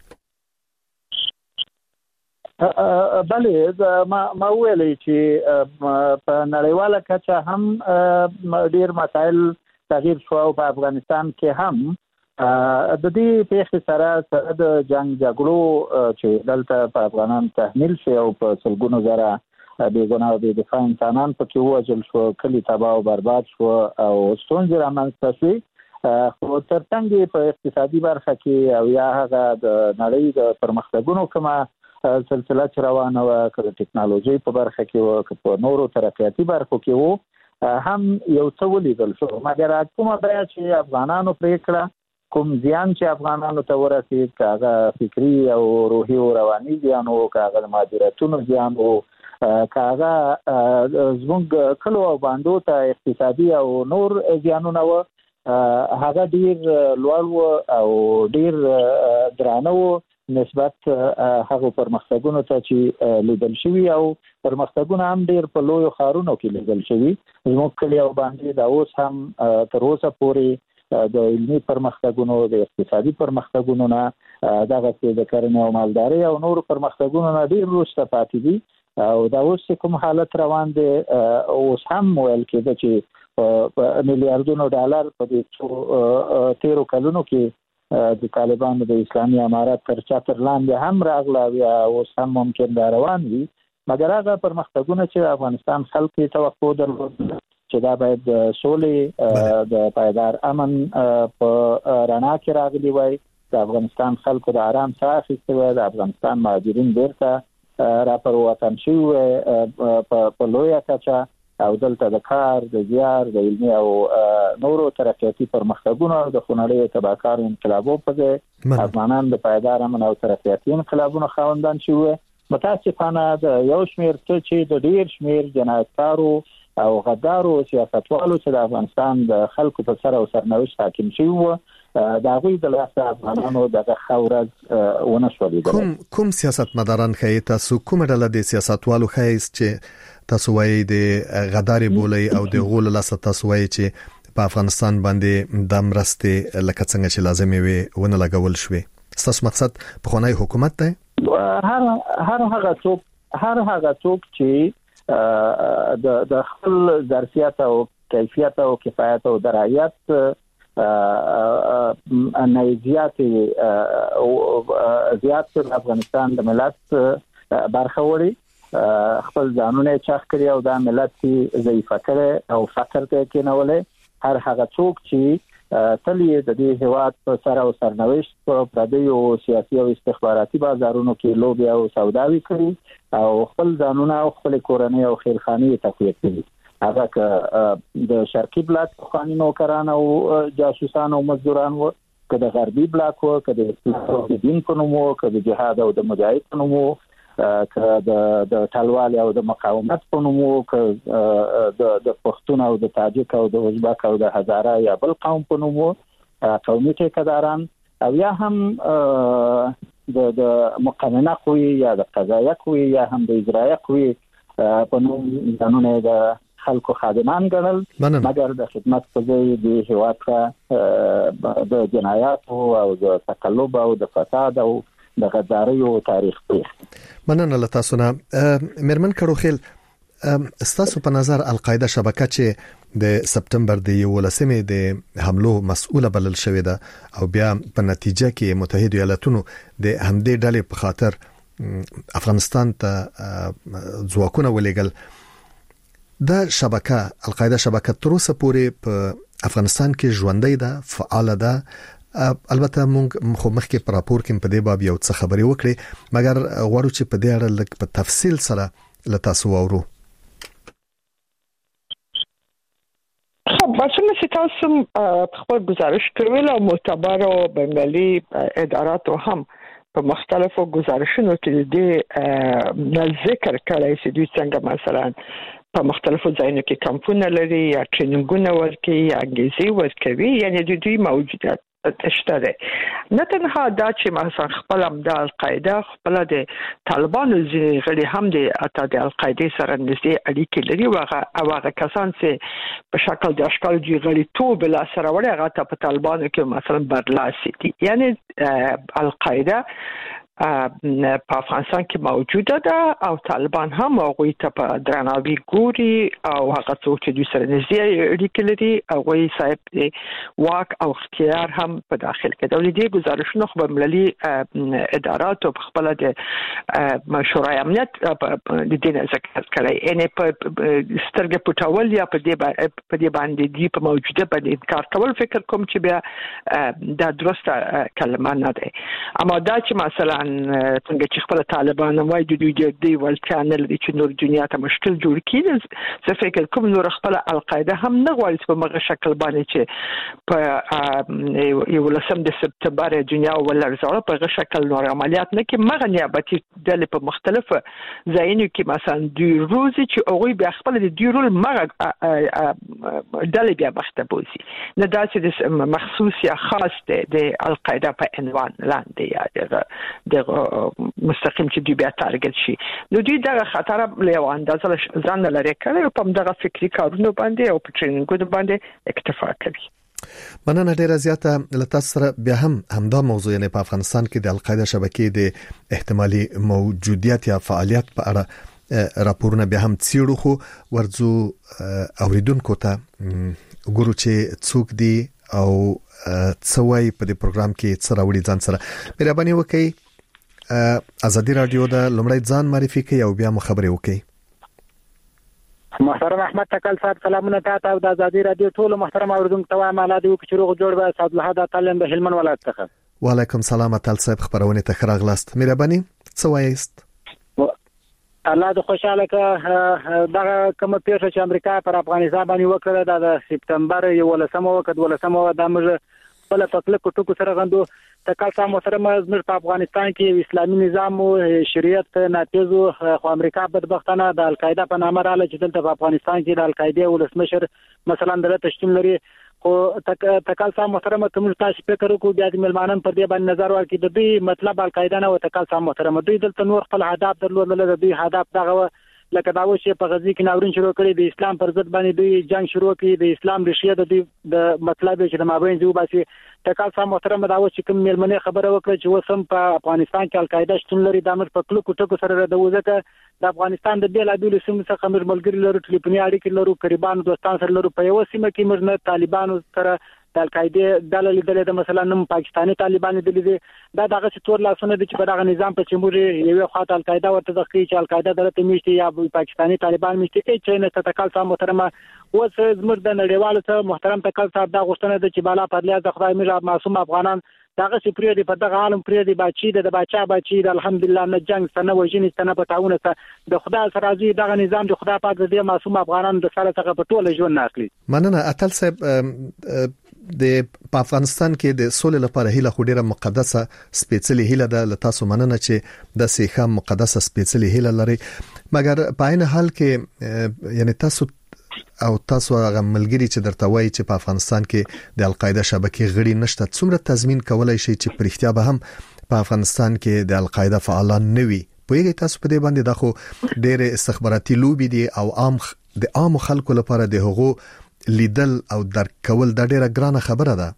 بله ما ویلې چې په نړیواله کچه هم ډیر مسائل تغییر شو او په افغانستان کې هم د دې پیښې سره د جنگ جګړو چې دلته په افغانان تحمیل شي او په سلګونو زره بیګناه او دفاع انسانان پکې وژل شو کلی تباہ او برباد شو او ستونزې رامنځته شوې خو ترڅنګ په اقتصادي برخه کې او یا هغه د نړۍ د پرمختګونو کومه سلسله چې روانه و د ټکنالوژي په برخه کې او په نورو ترقیاتي برخو کې وو هم یو څه ولیدل شو مګر کومه بیا چې افغانانو پریکړه کوم زیان چې افغانانو ته ورسید کاغه فکری او روحي او رواني زیان او کاغه مادیاتونو زیان او کاغه زموږ کلو او باندو ته اقتصادي او نور زیانونه و هغه ډیر لوړ او ډیر درانه نسبت هغه پرمختګونو ته چې لیدل شوی او پرمختګونه هم ډیر په لوی خارونو کې لیدل شوی زموږ کلی او باندې دا اوس هم تر اوسه پورې د علمي پرمختګونو د اقتصادي پرمختګونو نه دغه د کرنې او مالداري او نور پرمختګونو نه ډیر وروسته پاتې دي او دا اوس کوم حالت روان دي اوس هم ویل کېده چې په میلیارډونو ډالر په دې 13 کلونو کې د طالبانو د اسلامي امارات تر چتر لاندې هم راغله یا اوس هم ممکن دا روان وي، مګر هغه پرمختګونه چې افغانستان خلک یې توقع درلود چې دا باید د سولې د پایدار امن په رڼا کې راغلي وای، د افغانستان خلکو د آرام ساه اخیستې وای، د افغانستان مهاجرین بیرته راپر وطن شوي په لویه کچه، او دلته د کار د زیار د علمي او نورو ترقیاتي پرمختګونو د خونړیو تبعکارو انقلابو په ځای افغانان د پایدار امن او ترقیاتي انقلابونو خاوندان شوي. متاسفانه د یو شمیر ته چې د ډیر شمیر جنایتکارو او غدارو سیاستوالو چې د افغانستان د خلکو په سر او سرنوشت حاکم شوي وو، دا غوي د لاسه افغانانو دغه خورز ونه شولې. کوم سیاستمداران خې تاسو کوم ډول د سیاستوالو خې چې تاسو وایي د غداري بولي او د غول لاسه تاسو وایي چې په افغانستان باندې د مرستې لکه څنګه چې لازمي وي ونه لګول شوې؟ تاسو مقصد په خونای حکومت دی؟ هر هغه څوک چې د خپل ظرفیت او کیفیت او کفایت او درایت نه زیات افغانستان د ملت برخه وړي، خپل ځانونه چاخ کړی او دا ملت کې ضعیف کړي او فقر ته کېنولې. هر هغه څوک چې تل یې د دې هیواد په سر او سرنوشت په پردیو سیاسي او استخباراتي بازارونو کې لوبي او سوداوي کړي او خپل ځانونه او خپل کورنۍ او خیرخاني تقویه کړي. هغه د شرقي بلاک قانونو کاران او جاسوسان او مزدوران وو، که د غربي بلاک وو، که د اسلام او دین په نوم وو، که د جهاد او د مجاهد په نوم وو، که د ټلوال او د مقاومت په نوم وو، که د پښتون او د تاجک او د ازبک او د هزاره یا بل قوم په نوم وو، قومي ټیکداران او یا هم د مقننه قوی یا د قضایه قوی یا هم د اجرایه قوی په نوم ځانونه د خلکو خادمان ګڼل، مګر د خدمت په ځای د هیواد د جنایات او د تقلب او د فساد او د غداریو تاریخ دی. مننه له تاسو نه. مېرمن کړوخیل، ستاسو په نظر القاعده شبکه چې د سپتمبر د 11مې د حملو مسؤله بلل شوې ده او بیا په نتیجه کې متحده ایالاتونو د همدې ډلې په خاطر افغانستان ته ځواکونه ولېګل، دا شبکه القاعده شبکه تر اوسه پورې په افغانستان کې ژوندۍ ده، فعال ده. البته موږ خو مخکې په راپور کې په دې باب یو څه خبرې وکړې، مګر غواړو چې په دې اړه لږ په تفصیل سره له تاسو واورو. بچنه چې تاسو خپل گزارش کړل او معتبر او بنگالي اداراتو هم په مختلفو گزارشونو کې د ذکر کړی چې دوی څنګه مثلا په مختلفو ځایونو کې کمپونه لري یا ټریننګونه ورکوي یا انګلیسي ورکوي، یعنی د دوی موجودیت شته ده. نه تنها دا چې مثلا خپل هم د القاعده خپل د طالبانو غړي هم د القاعده سره نږدې اړیکې لري، او هغه کسان چې په شکل د اشکال دی غړي توب لا سره وړي هغه ته په طالبانو کې مثلا برلاسي دي. یعنی القاعده په افغانستان کې موجوده ده او طالبان هم هغه ته په درناوي ګوري او هغه څوک چې دوی سره نږدې اړیکې لري هغه صاحب واک او اختیار هم په داخل کې دولتي گزارشونه خو ملي ادارات او خپل د شورای امنیت د دې ذکر کړی، یعنی په سترګې پټول یا په دې باندې دی په موجوده باندې انکار کول فکر کوم چې بیا دا درسته کلمه نه ده. اما دا چې مثلا څنګه چې خپل طالبان وايي د دوی د ولټا نه لري چې نور دنیا ته مشکل جوړ کړي، زه فکر کوم نور خپل القاعده هم نه غواړي په مغه شکل باندې چې په 11 سپتمبر دنیا ولرزاله په غو شکل نور عملیات نه کې مغه نیابتي د په مختلفه ځایونو کې مثلا د روزي چې هغه بیا خپل د ډیرول مغه د بیا مختبوزي نه داسې مخصوص یا خاص د القاعده په عنوان لاندې یا د مستقیم چې دوی بیا تارګت شي، نو دوی دغه خطر له اندازه ځان لري کړي په دغه فکری کارونه باندې او په ټریننګونو باندې اکتفا کوي. مننه ډیره زیاته له تاسو سره. بیا هم همدا موضوع یعنی په افغانستان کې د القاعده شبکې د احتمالي موجودیت یا فعالیت په اړه راپورونه بیا هم څیړو، خو ورځو اوریدونکو ته ګورو چې څوک دی او څوای په دې پروګرام کې څه راوړي ځان سره. مهرباني وکړئ ازادي رادیو د لمړی ځان معرفي کوي او بیا مو خبرې وکړئ. محترم احمد تکل صاحب سلامونه تاسو او د ازادي رادیو ټول محترم اوریدونکو ته وایم الله دې وکړي چې روغ جوړ به صاحب له هدا تعالی د هلمند ولایت څخه. وعلیکم سلام اتل صاحب خبرونه ته خراغلاست. مهرباني څه وایست؟ الله دې خوشاله کړه. دغه کوم پیښه چې امریکا پر افغانستان باندې وکړه د سپتمبر 11 وکړه د موږ بل په کلکو ټکو سره غندو. تکل صاحب محترم زموږ په افغانستان کې اسلامي نظام او شریعت نافذ خو امریکا بدبختانه د القاعده په نامه رااله چې دلته په افغانستان کې د القاعده ولسمشر مثلا د تشکیل لري. خو تکل صاحب محترم کوم تاسو فکر وکړو بیا د ملمانن پر دې باندې نظر ورکړي د دوی مطلب القاعده نه و. تکل صاحب محترم دوی دلته نور خپل هدف درلودل. د دوی هدف دغه لکه دا و چې په غزي کې ناورین شروع کړي د اسلام پر ضد باندې دوی جنگ شروع کړي د اسلام ریښې د مطلب چې د مابین جو باسي. تکل صاحب محترم دا و چې کوم ملمنې خبره وکړه چې وسم په افغانستان کې القاعده شتون لري د امر په کلکو ټکو سره د وځکه د افغانستان د بیلابیلو سیمو څخه موږ ملګری لرو ټلیفوني اړیکې لرو قریبان دوستان سره لرو. په یو سیمه کې موږ نه طالبانو سره د القاعده ډله لیدل د مثلا نن پاکستاني طالبان لیدل دي. دا دغه څه تور لاسونه دي چې په دغه نظام په چموري یو خاطر القاعده ورته ځکه چې القاعده درته میشتي یا پاکستاني طالبان میشتي چې نه تکل صاحب محترم اوس زموږ د نړیوالو ته محترم تکل صاحب دا غوښتنه ده چې بالا پر لیاز خدای موږ معصوم افغانان دغه سی پریدي په دغه عالم پریدي بچی د بچا بچی د الحمدلله نه جنگ سره وژنې سره په تعاون سره د خدای سره راځي دغه نظام د خدای پاک د معصوم افغانان د سره څخه په ټوله ژوند ناخلي. مننه اتل صاحب. د افغانستان کې د سولې لپاره هیله خو ډیره مقدسه سپېڅلې هیله ده. لتاسو مننه چې د سیخه مقدسه سپېڅلې هیله لري. مګر په عین حال کې یعنی تاسو هغه ملګری چې درته وایي چې په افغانستان کې د القاعده شبکې غړي نشته څومره تضمین کولای شي چې پرختیا به هم په افغانستان کې د القاعده فعالان نه وي؟ پوهیږئ تاسو په دې باندې دغه ډېر استخباراتي لوبي دي او عام خلکو لپاره د هغو لیدل او درک کول د ډیره ګرانه خبره ده.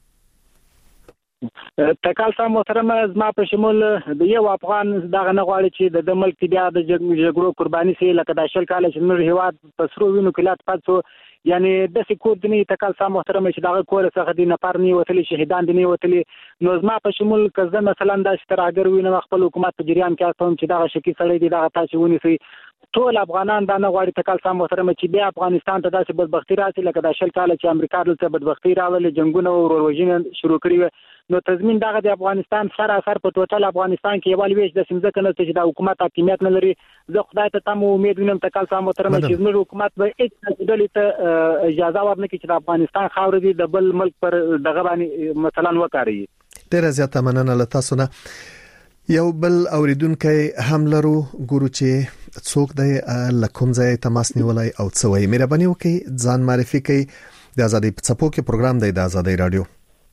تکل صاحب محترم زما په شمول د یو افغان دغه نه غواړي چې د ملک بیا د جګړو قرباني سي لکه د شل کال چې موږ هیواد په سرو وینو کې لات پاتو یعنی د سکور دني تکل صاحب محترم چې دغه کور څخه د نفرني وتلي شهیدان دني وتلي نو زما په شمول کزه مثلا د ستراګر وینم خپل حکومت په جریان کې تاسو چې دغه شکی سړی دی دغه تاسو ونیسي ټول افغانان دا نه غواړي تکل صاحب محترم چې بیا افغانستان ته داسې بدبختی راسي لکه د شل کال چې امریکا دلته بدبختی راولي جنگونه او وروژنه شروع کړي. نو تضمین دغه د افغانستان سره په ټوټل افغانستان کې یوال ویش د سمځکه نه چې د حکومت حاکمیت نه لري. زه خدای ته تم امید وینم تکل صاحب محترم چې زموږ حکومت به هیڅ ډول ته اجازه ورنکړي چې د افغانستان خاور دي د بل ملک پر دغه باندې مثلا وکړي. ډیر زیاته مننه لتاسو نه. یو بل اوریدونکو هم لرو ګورو چې څوک دی لکم ځای تماس نیولای او څه وایي. مهرباني وکړئ ځان معرفي کړئ. د ازادي پڅپو کې پروګرام دی د ازادي رادیو.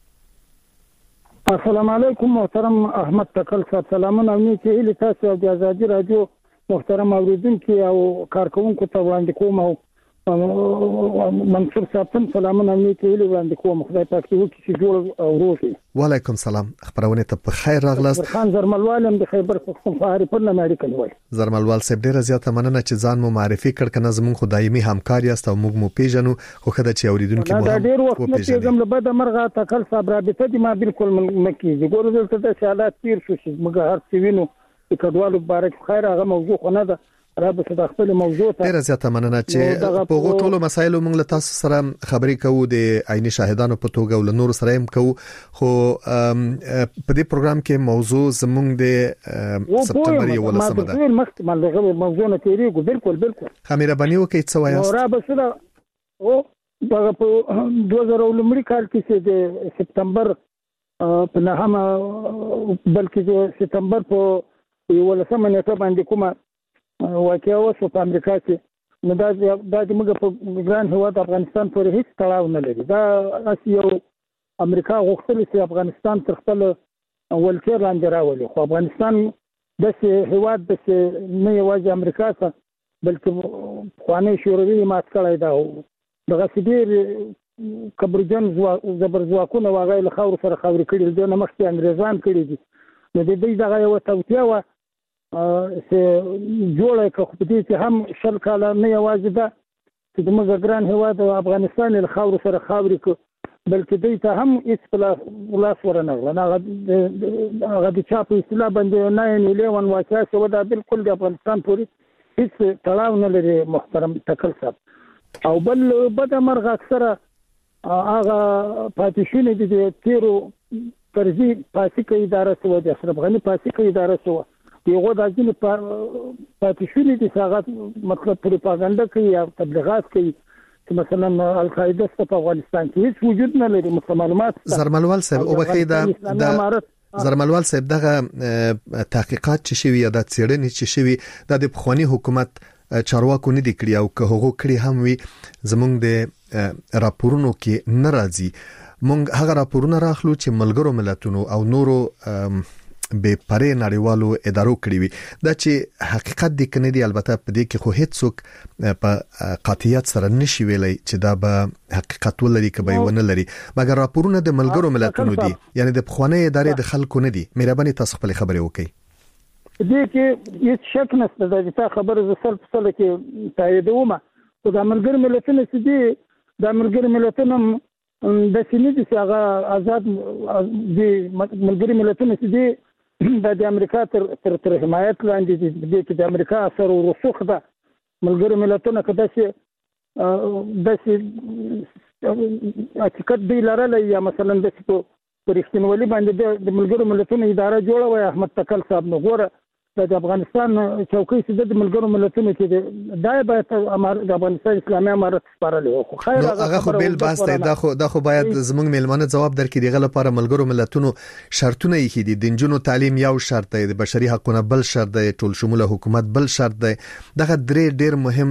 السلام علیکم محترم احمد تکل صاحب سلامونه او نیکی اله تاسو د ازادي رادیو محترم اوریدونکو او کارکونکو ته وړاندې کوم او منصور صاحب سلامونه او نیکی اله وړاندې کوم. خدای پاک دې وکړي چې جوړ او روغ. وعلیکم سلام. خبرونه ته په خیر راغلاست. خان زرملوال هم د خیبر پختونخوا په نړۍ کې وای. زرملوال صاحب ډیره زیاته مننه چې ځان مو معرفي کړ کنه زموږ خدایمي همکار یاست او موږ مو پیژنو خو خدای چې اوریدونکو مو دا ډیر وخت نه پیژم له بده مرغه تکل صاحب رابطه دي ما بالکل مکیږي ګورو دلته د حالات تیر شو چې موږ هر څه وینو چې کډوالو بارک خیر هغه موضوع خو نه ده رابطه د خپل موضوع ته ډیر زیاته مننه چې په غوټولو مسایلو موږ له تاسو سره خبرې کوو د عیني شاهدانو په توګه ول نور سره هم کوو خو په دې پروګرام کې موضوع زموږ د سپتمبر 11 ده. محتمل دغه موضوع نه تیریږي بالکل خمیره بنیو کې څه وایي رابطه او دغه په 2000 کال کې چې د سپتمبر په نهمه بلکې د سپتمبر په 11 نیټه باندې کومه واقعا وسو په امریکا کې نو دا د موږ په ګران هیواد افغانستان پورې هیڅ تړاو نه لري. دا اسی یو امریکا غوښتل چې افغانستان تر خپل ولکې لاندې راولي خو افغانستان د هیواد د نه یوازې امریکا څخه بلکې خواني شوروي مات کړی دا دغه سیدیر کبرجن زبر ځواکونه واغې له خاور سره خاورې کړي دي نو مخکې انګريزان کړي دي نو د دې دغه یو توتیا و چې جوړه کړې چې هم شل کال نه یوازې ده چې د موږ ګران هیواد افغانستان له خاور سره خاورې بلکې دوی ته هم هیڅ خلاص ورنغله هغه د چا په اصطلاح باندې 9/11 واقعا شو دا بالکل د افغانستان پورې هیڅ تړاو نه لري محترم تکل صاحب او بل بده مرغ اکثره هغه پاتیشونه د تیرو فرضي پاسیکه اداره سو د اشرف غنی پاسیکه اداره سو یو د ځینې پاتیشونه د ساغت مطلب پروپاګاندا کوي یا تبلیغات کوي چې مثلا القاعده په افغانستان کې هیڅ وجود نه لري معلومات زرملوال صاحب او بخیده زرملوال صاحب دغه تحقیقات چې شوی یا د څېړنې چې شوی د بخوانی حکومت چارواکو نه دی کړی او که هغه کړی هم وي زمونږ د راپورونو کې ناراضي مونږ هغه راپورونه راخلو چې ملګرو ملتونو او نورو به پرې نړیوالو ادارو کړی وي دا چې حقیقت دی کنه دی البته په دې کې خو هیڅ څوک په قاطعیت سره نشي ویلای چې دا به حقیقت ولري کبه ونه لري مګر راپورونه د ملګرو ملتونو دي یعنی د بخوانی ادارې د خلکو نه دي مهرباني تاسو خپل خبرې وکړئ دې کې هیڅ شک نشته دا چې خبره ز سل په سل کې تاییدومه خو د ملګرو ملتونو چې دي د ملګرو ملتونو د سینې چې هغه آزاد دي ملګرو ملتونو چې دي د امریکا تر حمایت لاندې دي چې د امریکا سره ورسوخ ده ملګرو ملتونو کده چې د حقیقت دی لرله یا مثلا د پرښتنولي باندې د ملګرو ملتونو اداره جوړه وای احمد تکل صاحب نو ګوره د افغانستان چوکۍ چې د ملګرو ملتونو کې دای باید د افغانستان اسلامي امارت سپارلې خو خیر هغه خو بیل باس دی دا خو باید زموږ میلمانه جواب درکړي دغه لپاره ملګرو ملتونو شرطونه یې دي د جنونو تعلیم یو شرط دی د بشري حقوقو بل شرط دی ټول شموله حکومت بل شرط دی دغه درې ډیر مهم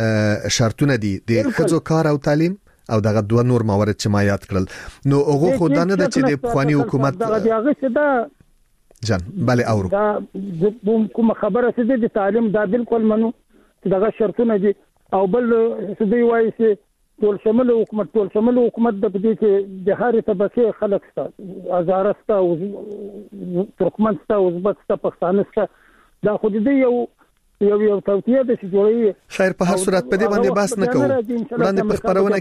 شرطونه دي د خځو کار او تعلیم او دغه دوه نور موارد چې ما یاد کړل نو هغه خو دا نه د چې د بخوانی حکومت دغه څه دا جان bale اورو دا کوم خبره چې د تعلیم دا بالکل منو چې دغه شرطونه دي او بل څه دی وایي چې ټول شمول حکومت د دې چې د هر طبقه خلک ستا ازارستا او ترکمنستا او ازبکستا پښتانستا دا خو دې یو توصیه ده چې جوړي خیر په هر صورت په دې باندې بحث نه کوو وړاندې په خبرونه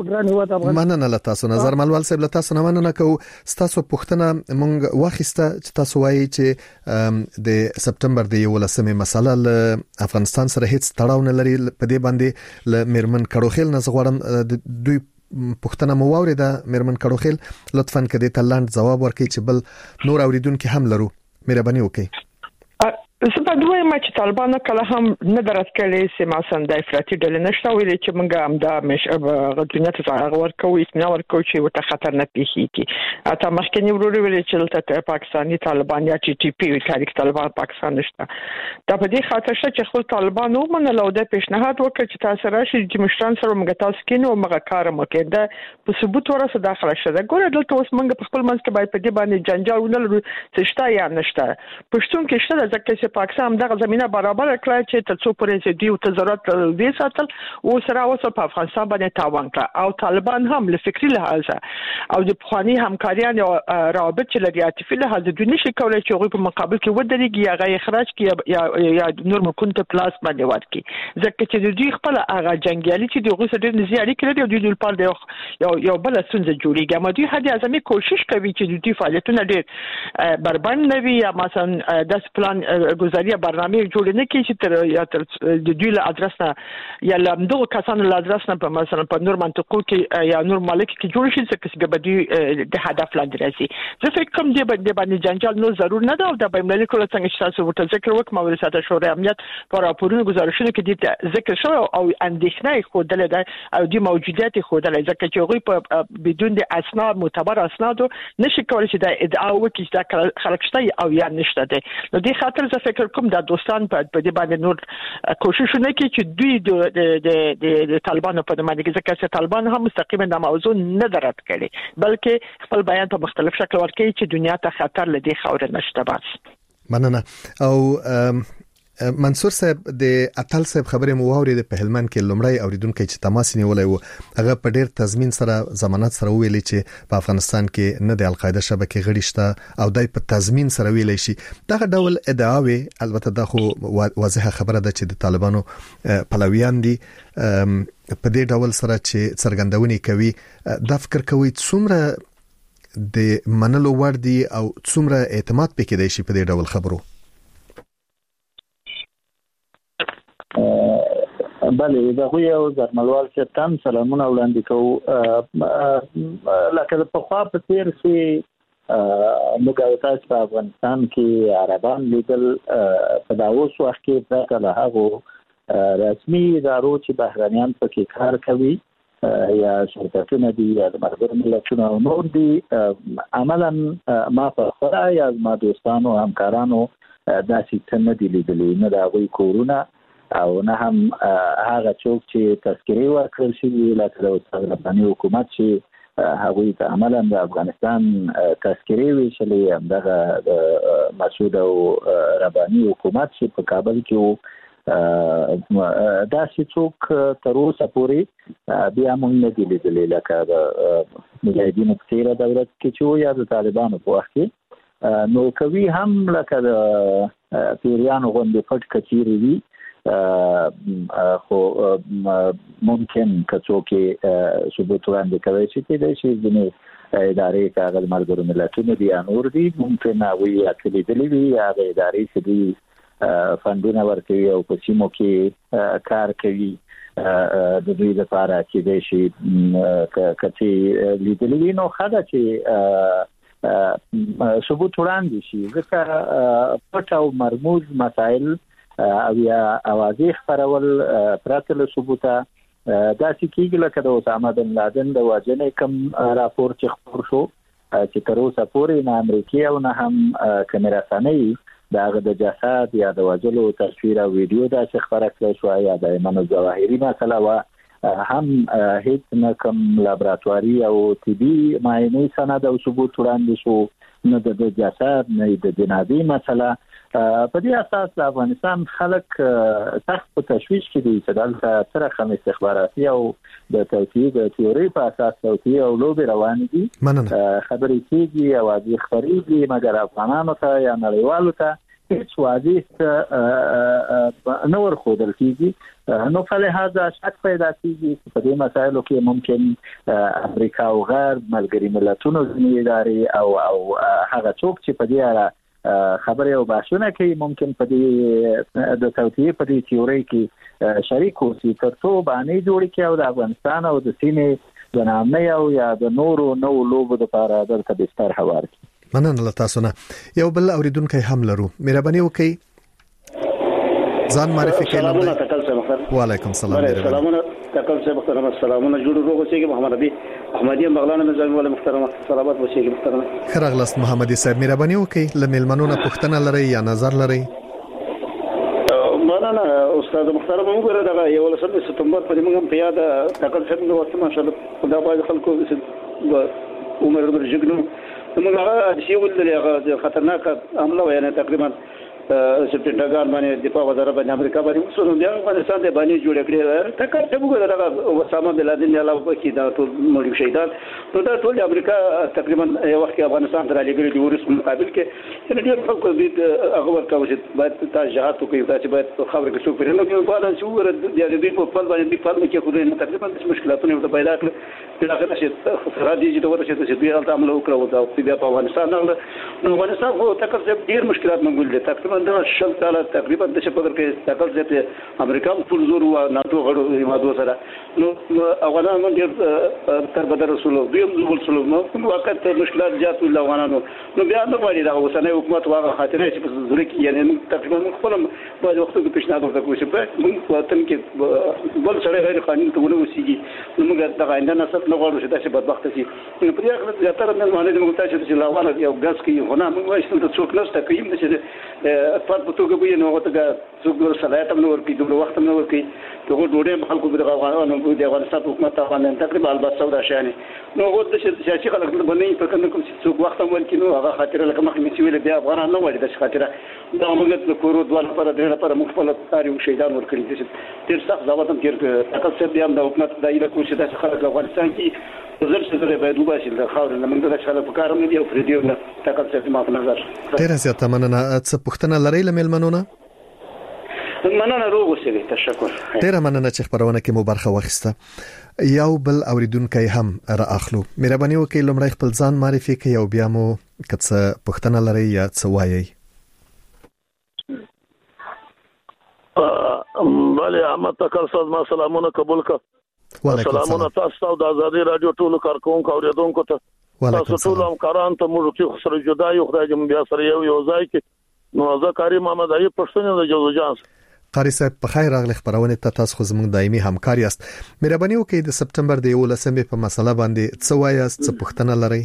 کې مننه له تاسو نظر ملوال صاحب له تاسو نه مننه کوو تاسو پوښتنه مونږ واخیسته چې تاسو وایي چې د سپتمبر د 11مې مسله له افغانستان سره هیڅ تړاو نه لري په دې باندې له میرمن کړوخیل نه غواړم دوی پوښتنه مو واوریده میرمن کړوخیل لطفاً کدی ته لاند جواب ورکړئ چې بل نور اوریدونکو هم لرو مهرباني وکړئ زه په دوی ما چې طالبانو کله هم نه درات کړي چې ما سند افراطي ډلې نشته ویلي چې موږ هم دا مش دنیا ته هغه ورکوي چې ورکوي چې وته خطر نه پیښیږي اته مخکنی ورور ویلي چې ته پاکستاني طالبان یا ټي پی تحریک طالبان پاکستان نشته دا په دې خاطر چې خپل طالبانو منلو د پیشنهاد وکړ چې تاسو راشي چې مشران سره موږ تاسو کینو موږ کار مکه دا په ثبوت ورسره داخله شوه ګوره دلته اوس موږ په خپل منځ کې باید په دې باندې جنجال ونلرو چې شته یا نشته پښتون کې شته ځکه پاکستان دغه زمينه برابر کړه چې تر څو پرې چې دیو ته ضرورت دي ساتل او سره اوسه په افغانستان باندې تاوان کړ او طالبان هم له فکری لحاظ او د بخوانی همکاریان او روابط چې لري عاطفي لحاظ د نشي کولای چې هغه په مقابل کې ودرېږي یا غي اخراج کې یا نور ممکن ته پلاس باندې ورکي ځکه چې د دوی خپل هغه جنگیالي چې دغه سره د زیاري کړي او د دوی لپاره یو بل څنګه جوړیږي ما دوی هدي اعظمي کوشش کوي چې د دوی فعالیتونه ډېر بربند نه وي یا مثلا د پلان گزاري برنامه جوړ نه کیږي تر د دوی له ادرس نه یا لمدو کسانو له ادرس نه په مثلا په نور منطقو کې یا نور مالک کې جوړ شي چې به دوی د هدف لاندې راځي زه فکر کوم د باندې جنجال نو ضرور نه ده او د بین کول څنګه چې تاسو ورته ذکر وکړم او رساته شورای امنیت پر راپورونو گزارشونو کې د ذکر شو او اندېښنه خو دلته او د موجودیت خو دلته ځکه چې هغه په بدون د اسناد معتبر اسناد نشي کولای چې د ادعا وکړي چې خلک شته او یا نشته ده نو د خاطر زه فکر کوم د دوستان په دې باندې نور کوششونه کوي چې دوی د طالبانو په باندې ځکه چې طالبان هم مستقیما د موضوع نه درات کړي بلکې خپل بیان په مختلف شکل ورکوي چې دنیا ته خطر لدی خاور نشته بس مننه او منصور صاحب د اتل صاحب خبره مو اورید په هلمند کې لومړی اوریدونکو چې تماس نیولای وو هغه په ډیر تضمین سره ضمانت سره ویلي چې په افغانستان کې نه د القاعده شبکې غړي شته او دای په تضمین سره ویلي شي دغه ډول ادعاوي البته دا خو واضحه خبره ده چې د طالبانو پلویان دي په دې ډول سره چې څرګندونې کوي دا فکر کوي څومره د منلو ور دي او څومره اعتماد پکې دی شي په دې ډول خبرو بله دا خو یو ځملوال چې تم سلامونه وړاندې کوو لکه په خوا په تیر کې موږ تاسو په افغانستان کې عربان لیدل په داوس وخت کې پرته له هغه رسمي ادارو چې بهرانيان پکې کار کوي یا شرکتونه دي یا د ملګرو ملتونو او نور دي عملاً ما په خورا یا ما دوستانو همکارانو داسې څه نه دي لیدلي نه د هغوی کورونه او نه هم هغه څوک چې تذکرې ورکړل شوي لکه د استاد رباني حکومت چې هغوی ته عملاً د افغانستان تذکرې ویشلې همدغه د مسعود او رباني حکومت چې په کابل کې داسې څوک تر اوسه پورې بیا موږ نه دي لیدلي لکه د مجاهدینو په تېره دوره کې چې یا د طالبانو په وخت کې نو کوي هم لکه د پیریانو غوندې پټ کچېرې وي خو ممکن که څوک ثبوت وړاندې کوي چې کېدای شي ځینې ادارې کاغذ ملګرو ملتونو دي یا نور دي ممکن هغوی اکلي دلی وي هغه ادارې چې دوی فنډونه ورکوي او په سیمو کې کار کوي د دوی لپاره کېدای شي که چې لیدلي وي نو ښه ده چې ثبوت وړاندې شي ځکه پټ او مرموز مسایل او یا اوازې خپرول پرته له ثبوته داسې کېږي لکه د اسامه بن لادن د وژنې کوم راپور چې خپور شو چې تر اوسه پورې نه امریکایي او نه هم کومې رسنۍ د هغه د جسد یا د وژلو تصویر او ویډیو داسې خپره کړی شوه یا د ایمن الظواهري مسله وه هم هیڅ نه کوم لابراتواري او طبي معاینې سند او ثبوت وړاندې شو نه د جسد نه د جنازې مسله په دې اساس د افغانستان خلک سخت په تشویش کې دي چې دلته تر رقم استخباراتي او د توطئې د تیوري په اساس توطئې او لوبې روانې دي خبرې کېږي او واضح خبرېږي مګر افغانانو ته یا نړیوالو ته هیڅ واضح نه ورښودل کېږي نو په لحاظه شک پیدا کېږي چې په دې مسایلو کې ممکن امریکا او غرب ملګري ملتونو ځینې ادارې او هغه څوک چې په دې اړه خبرې او بحثونه کوي ممکن په دې د توطئې په دې تیوري کې شریک اوسي ترڅو باندې جوړ کړي او د افغانستان او د سیمې د نامنۍ او یا د نورو نو لوبو لپاره دلته بستر هوار کړي مننه تاسو نه یو بل اوریدونکو هم لرو مهرباني وکړئ ځان معرفي کړئ وعلیکم السلام سلامونه تکل سے محترم سلامونه جوړ روغ اوسېږي محمد ابي احمدي مغلانه نظام ول محترم صلوات اوسېږي محترم خرغلست محمدي صاحب مهرباني وکړئ لملمنو نه پوښتنه لري یا نظر لري مولانا استاد محترم وګوره دا یو لسم سپتمبر په موږ په یاد تکل سے نو وخت ماشاءالله خدا باید خلکو عمر برجګنو موږ هغه شی ولدل هغه خطرناک عمله وینه تقریبا سپټنګان باندې دفاع وزارت باندې امریکا باندې وسو بیا افغانستان ته باندې جوړ کړی تکر څه وګړه دا اسامه بن لادن علاوه کې دا ټول مړي شهیدان نو دا ټول امریکا تقریبا یو وخت افغانستان ته راځي د ورس مقابل کې چې ډېر خلکو دې هغه ورکاوه چې باید تاسو جهاد کوي چې باید خبره کې څوک پرې نو کې باندې چې ور دې په خپل باندې په خپل کې خو نه تقریبا د مشکلاتونو پیدا کړل چې هغه نشي راځي چې ورته چې بیا تاسو عمل وکړو دا په افغانستان نو افغانستان خو تکر ډېر مشکلات موږ ولې تقریبا د شل کاله تقریبا د شپږ کې تکل چې امریکا په زور او ناتو غړو هیوادو سره نو افغانانو ډېر تر بدر رسول دویم رسول نو وخت مشکلات زیات ول افغانانو نو بیا نه غواړي دا اوسنۍ حکومت واغه خاطره چې په زور کې یعنی تقریبا خپل په وخت کې پیشنهاد وکړو چې په موږ وطن کې بل سره غیر قانوني ته ونوسیږي نو موږ د آینده نسل نه غواړو چې تاسو بدبخت شي نو په دې اړه زیاتره نه معنی موږ تاسو چې لاوانه یو غاز کې هونه موږ وایو چې څوک نشته کوي چې فرد په توګه به نو ورته څوک صلاحیت هم نور کوي دوه وخت هم نور کوي دغه ډوډۍ خلکو د افغانستان حکومت باندې تقریبا البته سودا شانه نو غوډ د سیاسي خلک باندې په کوم څوک وخت هم ورکې نو هغه خاطر لکه مخکې مې ویل بیا افغانان نه وړي د خاطر دا موږ د کورو دوه لپاره درې لپاره مختلف تاریخ شهیدان ورکړي دي تیر څخه ځواب هم تیر تاسو ته بیا د حکومت دایره کوشش د خلک افغانستان کې زر څه باید وباسي د خاور نه موږ د خلک په کار نه دی او فریدیو نه تاسو ته ما په نظر ډیر زیاته مننه څه پوښتنه لري لمنونه مننه روغ اوسئ تشکر ډیر مننه چې خبرونه کې مو برخه واخیسته یو بل اوریدونکو هم را اخلو مهرباني وکړئ لمړی خپل ځان معرفي کړئ او بیا مو کڅ پوښتنه لري یا څه وایي بله احمد تکل صاحب ما سلامونه قبول کړ سلامونه تاسو د ازادي رادیو ټولو کارکونکو اوریدونکو ته تاسو ټول همکاران ته موږ کې سره جدا یو خدای دې بیا سره یو ځای کې نو زه کاری محمد ایوب پښتون د جوزو جان قاری صاحب په خیر راغلی خبرونه ته تاسو خو زموږ دایمي همکار یاست مهرباني وکړئ د سپتمبر د 11 په مسله باندې څه وایاست څه پوښتنه لرئ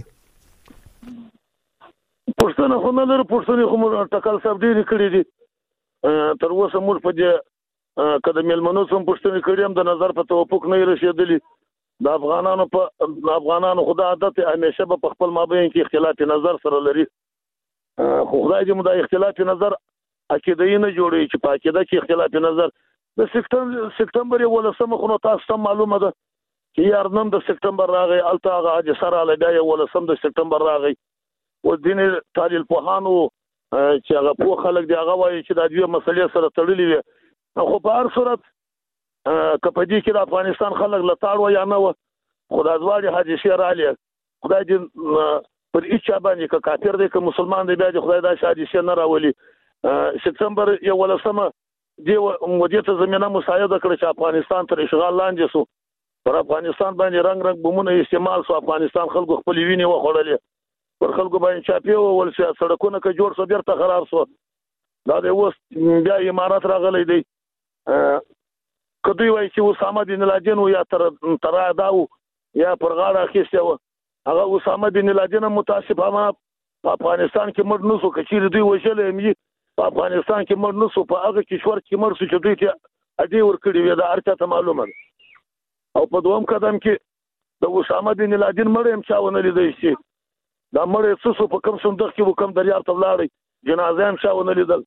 پښتنه خو نه لري پښتنه خو موږ ټکل صاحب ډیر کړی دي تر اوسه موږ په دې کله ملمنو سم پښتنه کړیم د نظر په توافق نه رسیدلی د افغانانو خدای عادت همیشه په خپل مابین کې اختلاف نظر سره لري خو خدای دې موږ د اختلاف نظر عقیده نه جوړي چې په عقیده کې اختلاف نظر د سپتمبر 11 خو تاسو ته معلومه ده چې یار نن د سپتمبر راغی الته هغه اج سره لګای 11 د سپتمبر راغی او دین تاریخ په هانو چې هغه په خلک دی هغه وایي چې د دې مسلې سره تړلې وي خو په هر صورت کپدي کې د افغانستان خلک لتاړ و یا نه و خدای ځوړي حادثه رااله خدای دې پر هیڅ باندې که کافر دی که مسلمان دی بیا د خدای د حادثه نه راولي سپتمبر 11 دی مودې ته زمينه مساعده کړ چې افغانستان تر اشغال لاندې سو پر افغانستان باندې رنگ بمونه استعمال سو افغانستان خلکو خپل ویني وخوړلې پر خلکو باندې چاپی ول سړکونه کې جوړ سو بیرته خراب سو دا د اوس بیا امارات راغلي دی کدی وای چې اسامه بن لادن یا تر داو یا پر غاړه اخیسته و هغه اسامه بن لادن متاسفانه په افغانستان کې مړ نسو کچې دوی وشلې می په افغانستان کې مړ نسو په هغه کشور کې مړ شو چې دوی ته اډي ور کړی وي دا ارته معلومه او په دوم قدم کې د اسامه بن لادن مړ هم چاونه لیدای شي دا مړ څه په کوم صندوق کې وکم دریاب ته ولاړی جنازه هم چاونه لیدل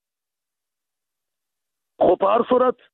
خو په هر صورت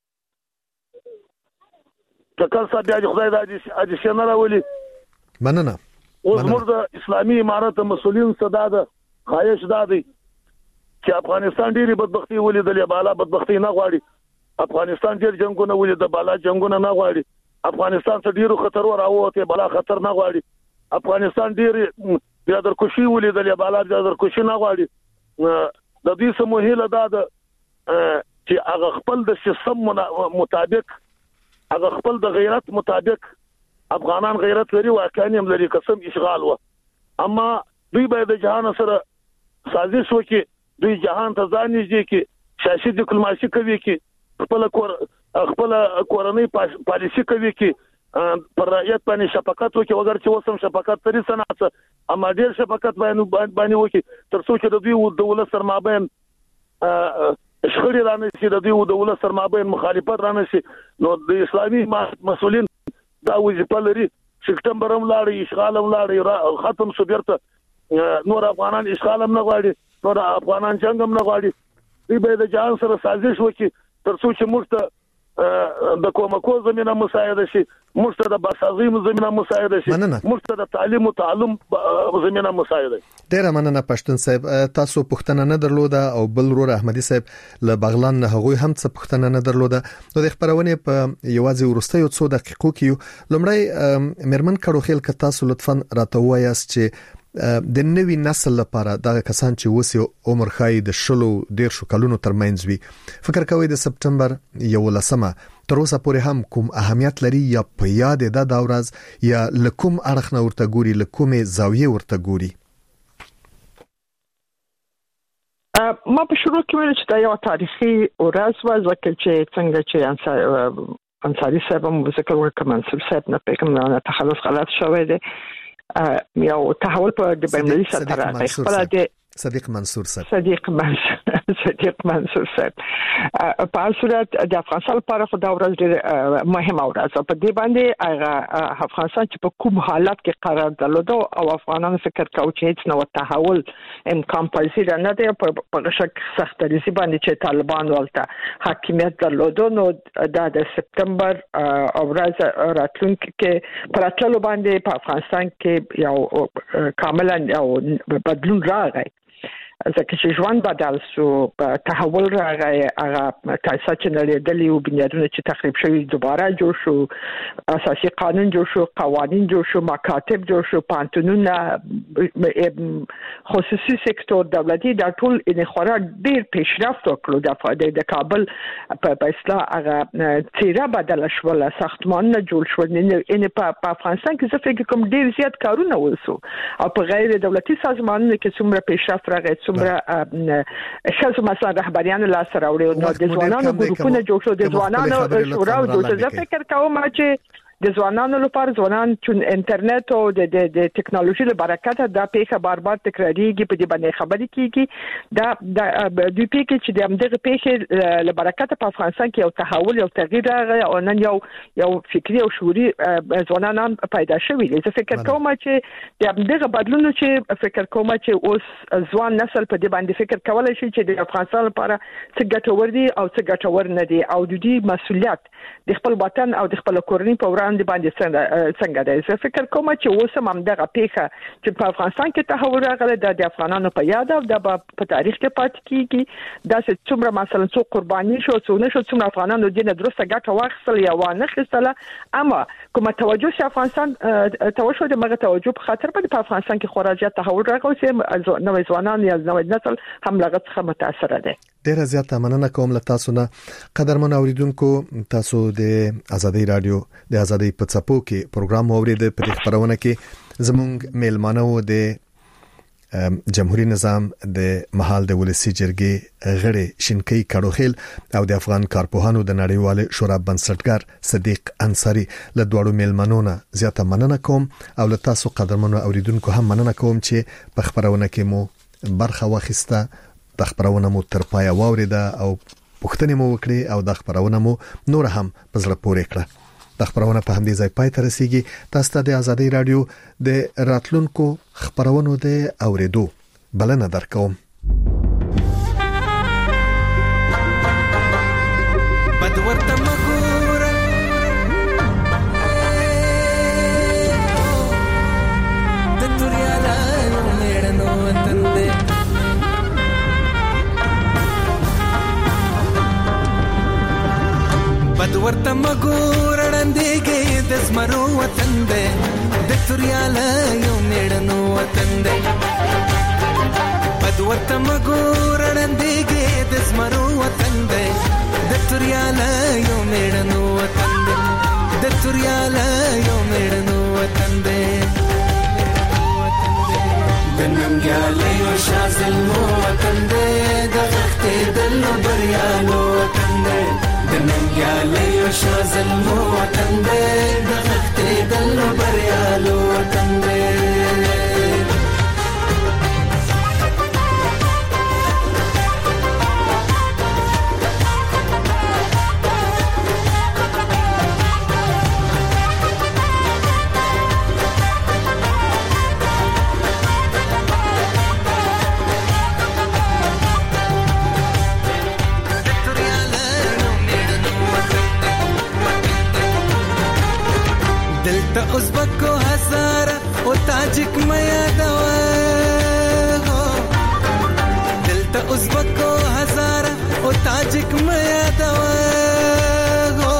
تکل صاحب د خدای د اجازه نه راولي مننه اوس موږ د اسلامي امارات مسؤلین صدا ده خواهش ده چې افغانستان ډېری بدبختی ولیدلې بالا بدبختی نه غواړي افغانستان ډېر جنگونه ولیدل بالا جنگونه نه غواړي افغانستان ته ډېر خطر وراوته بالا خطر نه غواړي افغانستان ډېر بیا درکشي ولیدلې بالا بیا درکشي نه غواړي د دې سموهله ده چې هغه خپل د سیستم مطابق هغه خپل د غیرت مطابق افغانان غیرت لري واقعي هم لري قسم اشغال و اما دوی به د جهان سره سازش وکړي دوی جهان ته ځان نږدې کې سیاسي ډیپلوماسي کوي کې خپل کورنۍ پالیسي کوي کې پر رعیت باندې شفقت وکړي وګر چې وسم شفقت ترې سناڅ اما ډیر شفقت باندې وکړي تر څو چې د دوی دولت سره مابین شخړې رانه شي د دوی دولت سره مابین مخالفت رانه شي نو د اسلامي مسؤلین دا وظیفه لري سپتمبر هم لاړی اشغال هم لاړی ختم شو بیرته نور افغانان اشغال هم نه غواړي نور افغانان جنگ هم نه غواړي دوی به د جهان سره سازش وکړي تر څو چې موږ ته د کومکو زمينه مساعده شي موږ ته د باسازي زمينه مساعده شي موږ ته د تعلیم او تعلم زمينه مساعده ډیر مننه پښتون صاحب تاسو پښتنه نه درلوده او بل رور احمدي صاحب له بغلان نه هغوی هم څه پښتنه نه درلوده نو د خبرونه په یوازې ورستیو 2 دقیقو کې لمړی مرمن کړو خیل ک تاسو لطفا راته وایاست چې د نوې نسل لپاره دا کسان چې وسی عمر خای د شلو ډیر شو کلونو ترمنځ وي فکر کوي د سپتمبر 11 تر اوسه پورې هم کوم اهمیت لري یا په یاد ده دا ورځ یا لکوم اړخ نه ورته ګوري لکومه زاویه ورته ګوري ما په شروع کې ویل چې دا یو تاریخي ورځ و ځکه چې څنګه چې انصاری صاحب هم ذکر وکړ منصور صاحب نه پکم نه تخلص غلط شوی دی یو تحول په د بین‌المللي سطح راغی خپل د صدیق منصور صاحب صدیق منصور صاحب په صورت د افغانستان لپاره خو دا ورځ ډېر مهمه ورځ په دې باندې هغه افغانستان چې په کوم حالت کې قرار درلود او افغانانو فکر کاوه چې هیڅ نو تحول امکان پذیر نه دی په شک سخت ریزي باندې چې طالبان ولته حاکمیت درلود نو د سپتمبر ورځ راتلونکي کې پراتلو باندې په افغانستان کې یو کاملا یو بدلون راغی ځکه چې ژوند بدل شو تحول راغی هغه تاسیس چې نړیدلې او بنیادونه چې تخریب شوي دوباره جوړ شو اساسي قانون جوړ شو قوانين جوړ شو مکاتب جوړ شو پانتونونه خصوصي سکتور دولتي د ټول ان خورا ډیر پیشرفت وکړو د کابل په اصلاح هغه چیرې بدل شو ساختمانونه جوړ شو ان په افغانستان کې څه فکر کوم ډیر زیات کارونه وسو او په غیر دولتي سازمانونو کې څومره پیشرفت راغی شاسو مثلا رهبریان لا سره وړو نو د ځوانانو ګروپونه جوړ شو د ځوانانو شورا جوړ شو فکر کوم چې د ځوانانو لپاره ځوانان چې انټرنیټ او د ټکنالوژي له برکت دا پیښه بار تکراریږي په دې باندې خبرې کیږي دا د پیښې چې د همدغه پیښې له برکت په افغانستان کې یو تحول یو تغییر راغی او نن یو فکری او شعوري ځوانان پیدا شوي دي زه فکر کوم چې د همدغه بدلون چې فکر کوم چې اوس ځوان نسل په دې باندې فکر کولای شي چې د افغانستان لپاره څه ګټور دي او څه ګټور نه دي او د دې مسؤلیت د خپل وطن او د خپل کورنۍ په وړاندې باندې څنګه دی زه فکر کوم چې اوس هم دغه پیښه چې په افغانستان کې تحول راغلی د افغانانو په یاد او د په تاریخ کې پاتې کیږي دا چې څومره مثلا څو قرباني شو څومره افغانانو د دې درسته ګټه واخیستل یا ونه خستله اما کومه توجه چې افغانستان توجه د مغه توجه په خاطر باندې په افغانستان کې خراجات تحول راغلی چې نوې ځوانان یا نوې نسل هم لغت څخه متاثر دي ډیره زیاته مننه کوم له تاسو نه قدرمن اوریدونکو تاسو د ازادي رادیو د ازادي په څپو کې پروګرام اوریدل په خبرونه کې زموږ میلمانه و د جمهوریت نظام د محل د ولسی جرګې غړي شینکي کړوخیل او د افغان کارپوهانو د نړیوال شورا بنسټګر صدیق انصاری له دوړو میلمنو نه زیاته مننه کوم او له تاسو قدرمن اوریدونکو هم مننه کوم چې په خبرونه کې مو برخه واخیسته د خبرونه مو تر پای واوریده او پوښتنې مو وکړي او د خبرونه مو نور هم په زړه پورې کړه د خبرونه په همدې ځای پای ته رسیږي تاسو ته د ازادي رادیو د راتلونکو خبرونو د اوریدو بلنه درکوم بدورته مګور د توريالا مېړنو وطن دې بدورته مګور وړاندېږي د زمرو وطن دې د توريالا یو مېړنو وطن دې بدورته مګور وړاندېږي د زمرو وطن دې د توريالا یو مېړنو وطن دې د توريالا یو مېړنو وطن دې د ننګیاله یو شازل مو وطن دې د غختې دلو بریالو وطن دې د ننګیاله یو شازل مو وطن دې د غختې دلو بریالو وطن دې دلته ازبکو هزاره او تاجک میا دوا دلته ازبکو هزاره او تاجک میا دوا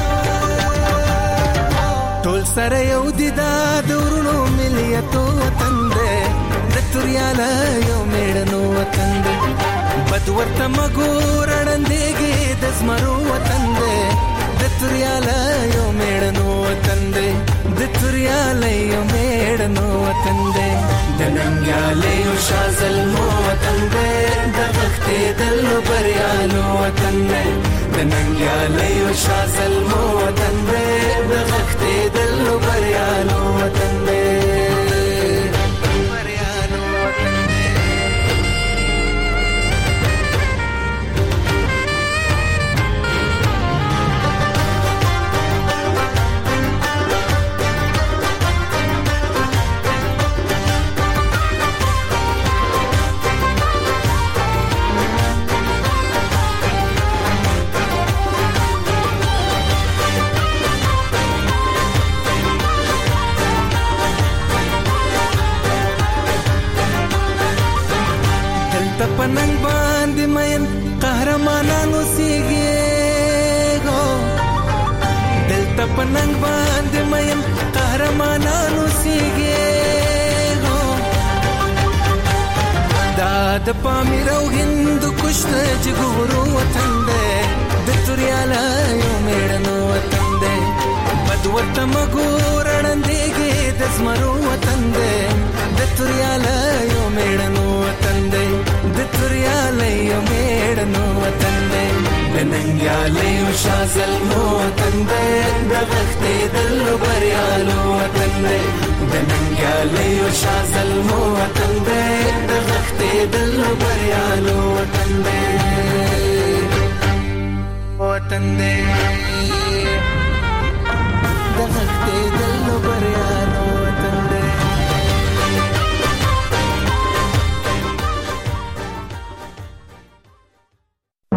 ټول سره یو دي دا دورونو مليتو وطن دې د توريالا یو مېړنو وطن دې بدورته مګور وړاندېږي د زمرو وطن دې د توريالا یو مېړنو وطن دې د توريالا یو مېړنو وطن دې د ننګیاله یو شازل مو وطن دې د غختې دلو بریالو وطن دې د ننګیاله یو شازل مو وطن دې د غختې دلو بریالو وطن دې بریالو وطن دې پننګ باندې مېم قهرمانانو سیږي دا د پامیر او هند کشت جګورو وطن دی د توریاله یو میړنو وطن دی بدورته مګورړندېږي د زمرو وطن دی د توریاله یو میړنو وطن دی د توریاله یو میړنو وطن دی د ننګیاله یو شازلمو وطن دی د غختې دلو بریالو وطن دی د ننګیاله یو شازلمو وطن دی د غختې دلو بریالو وطن دی وطن دی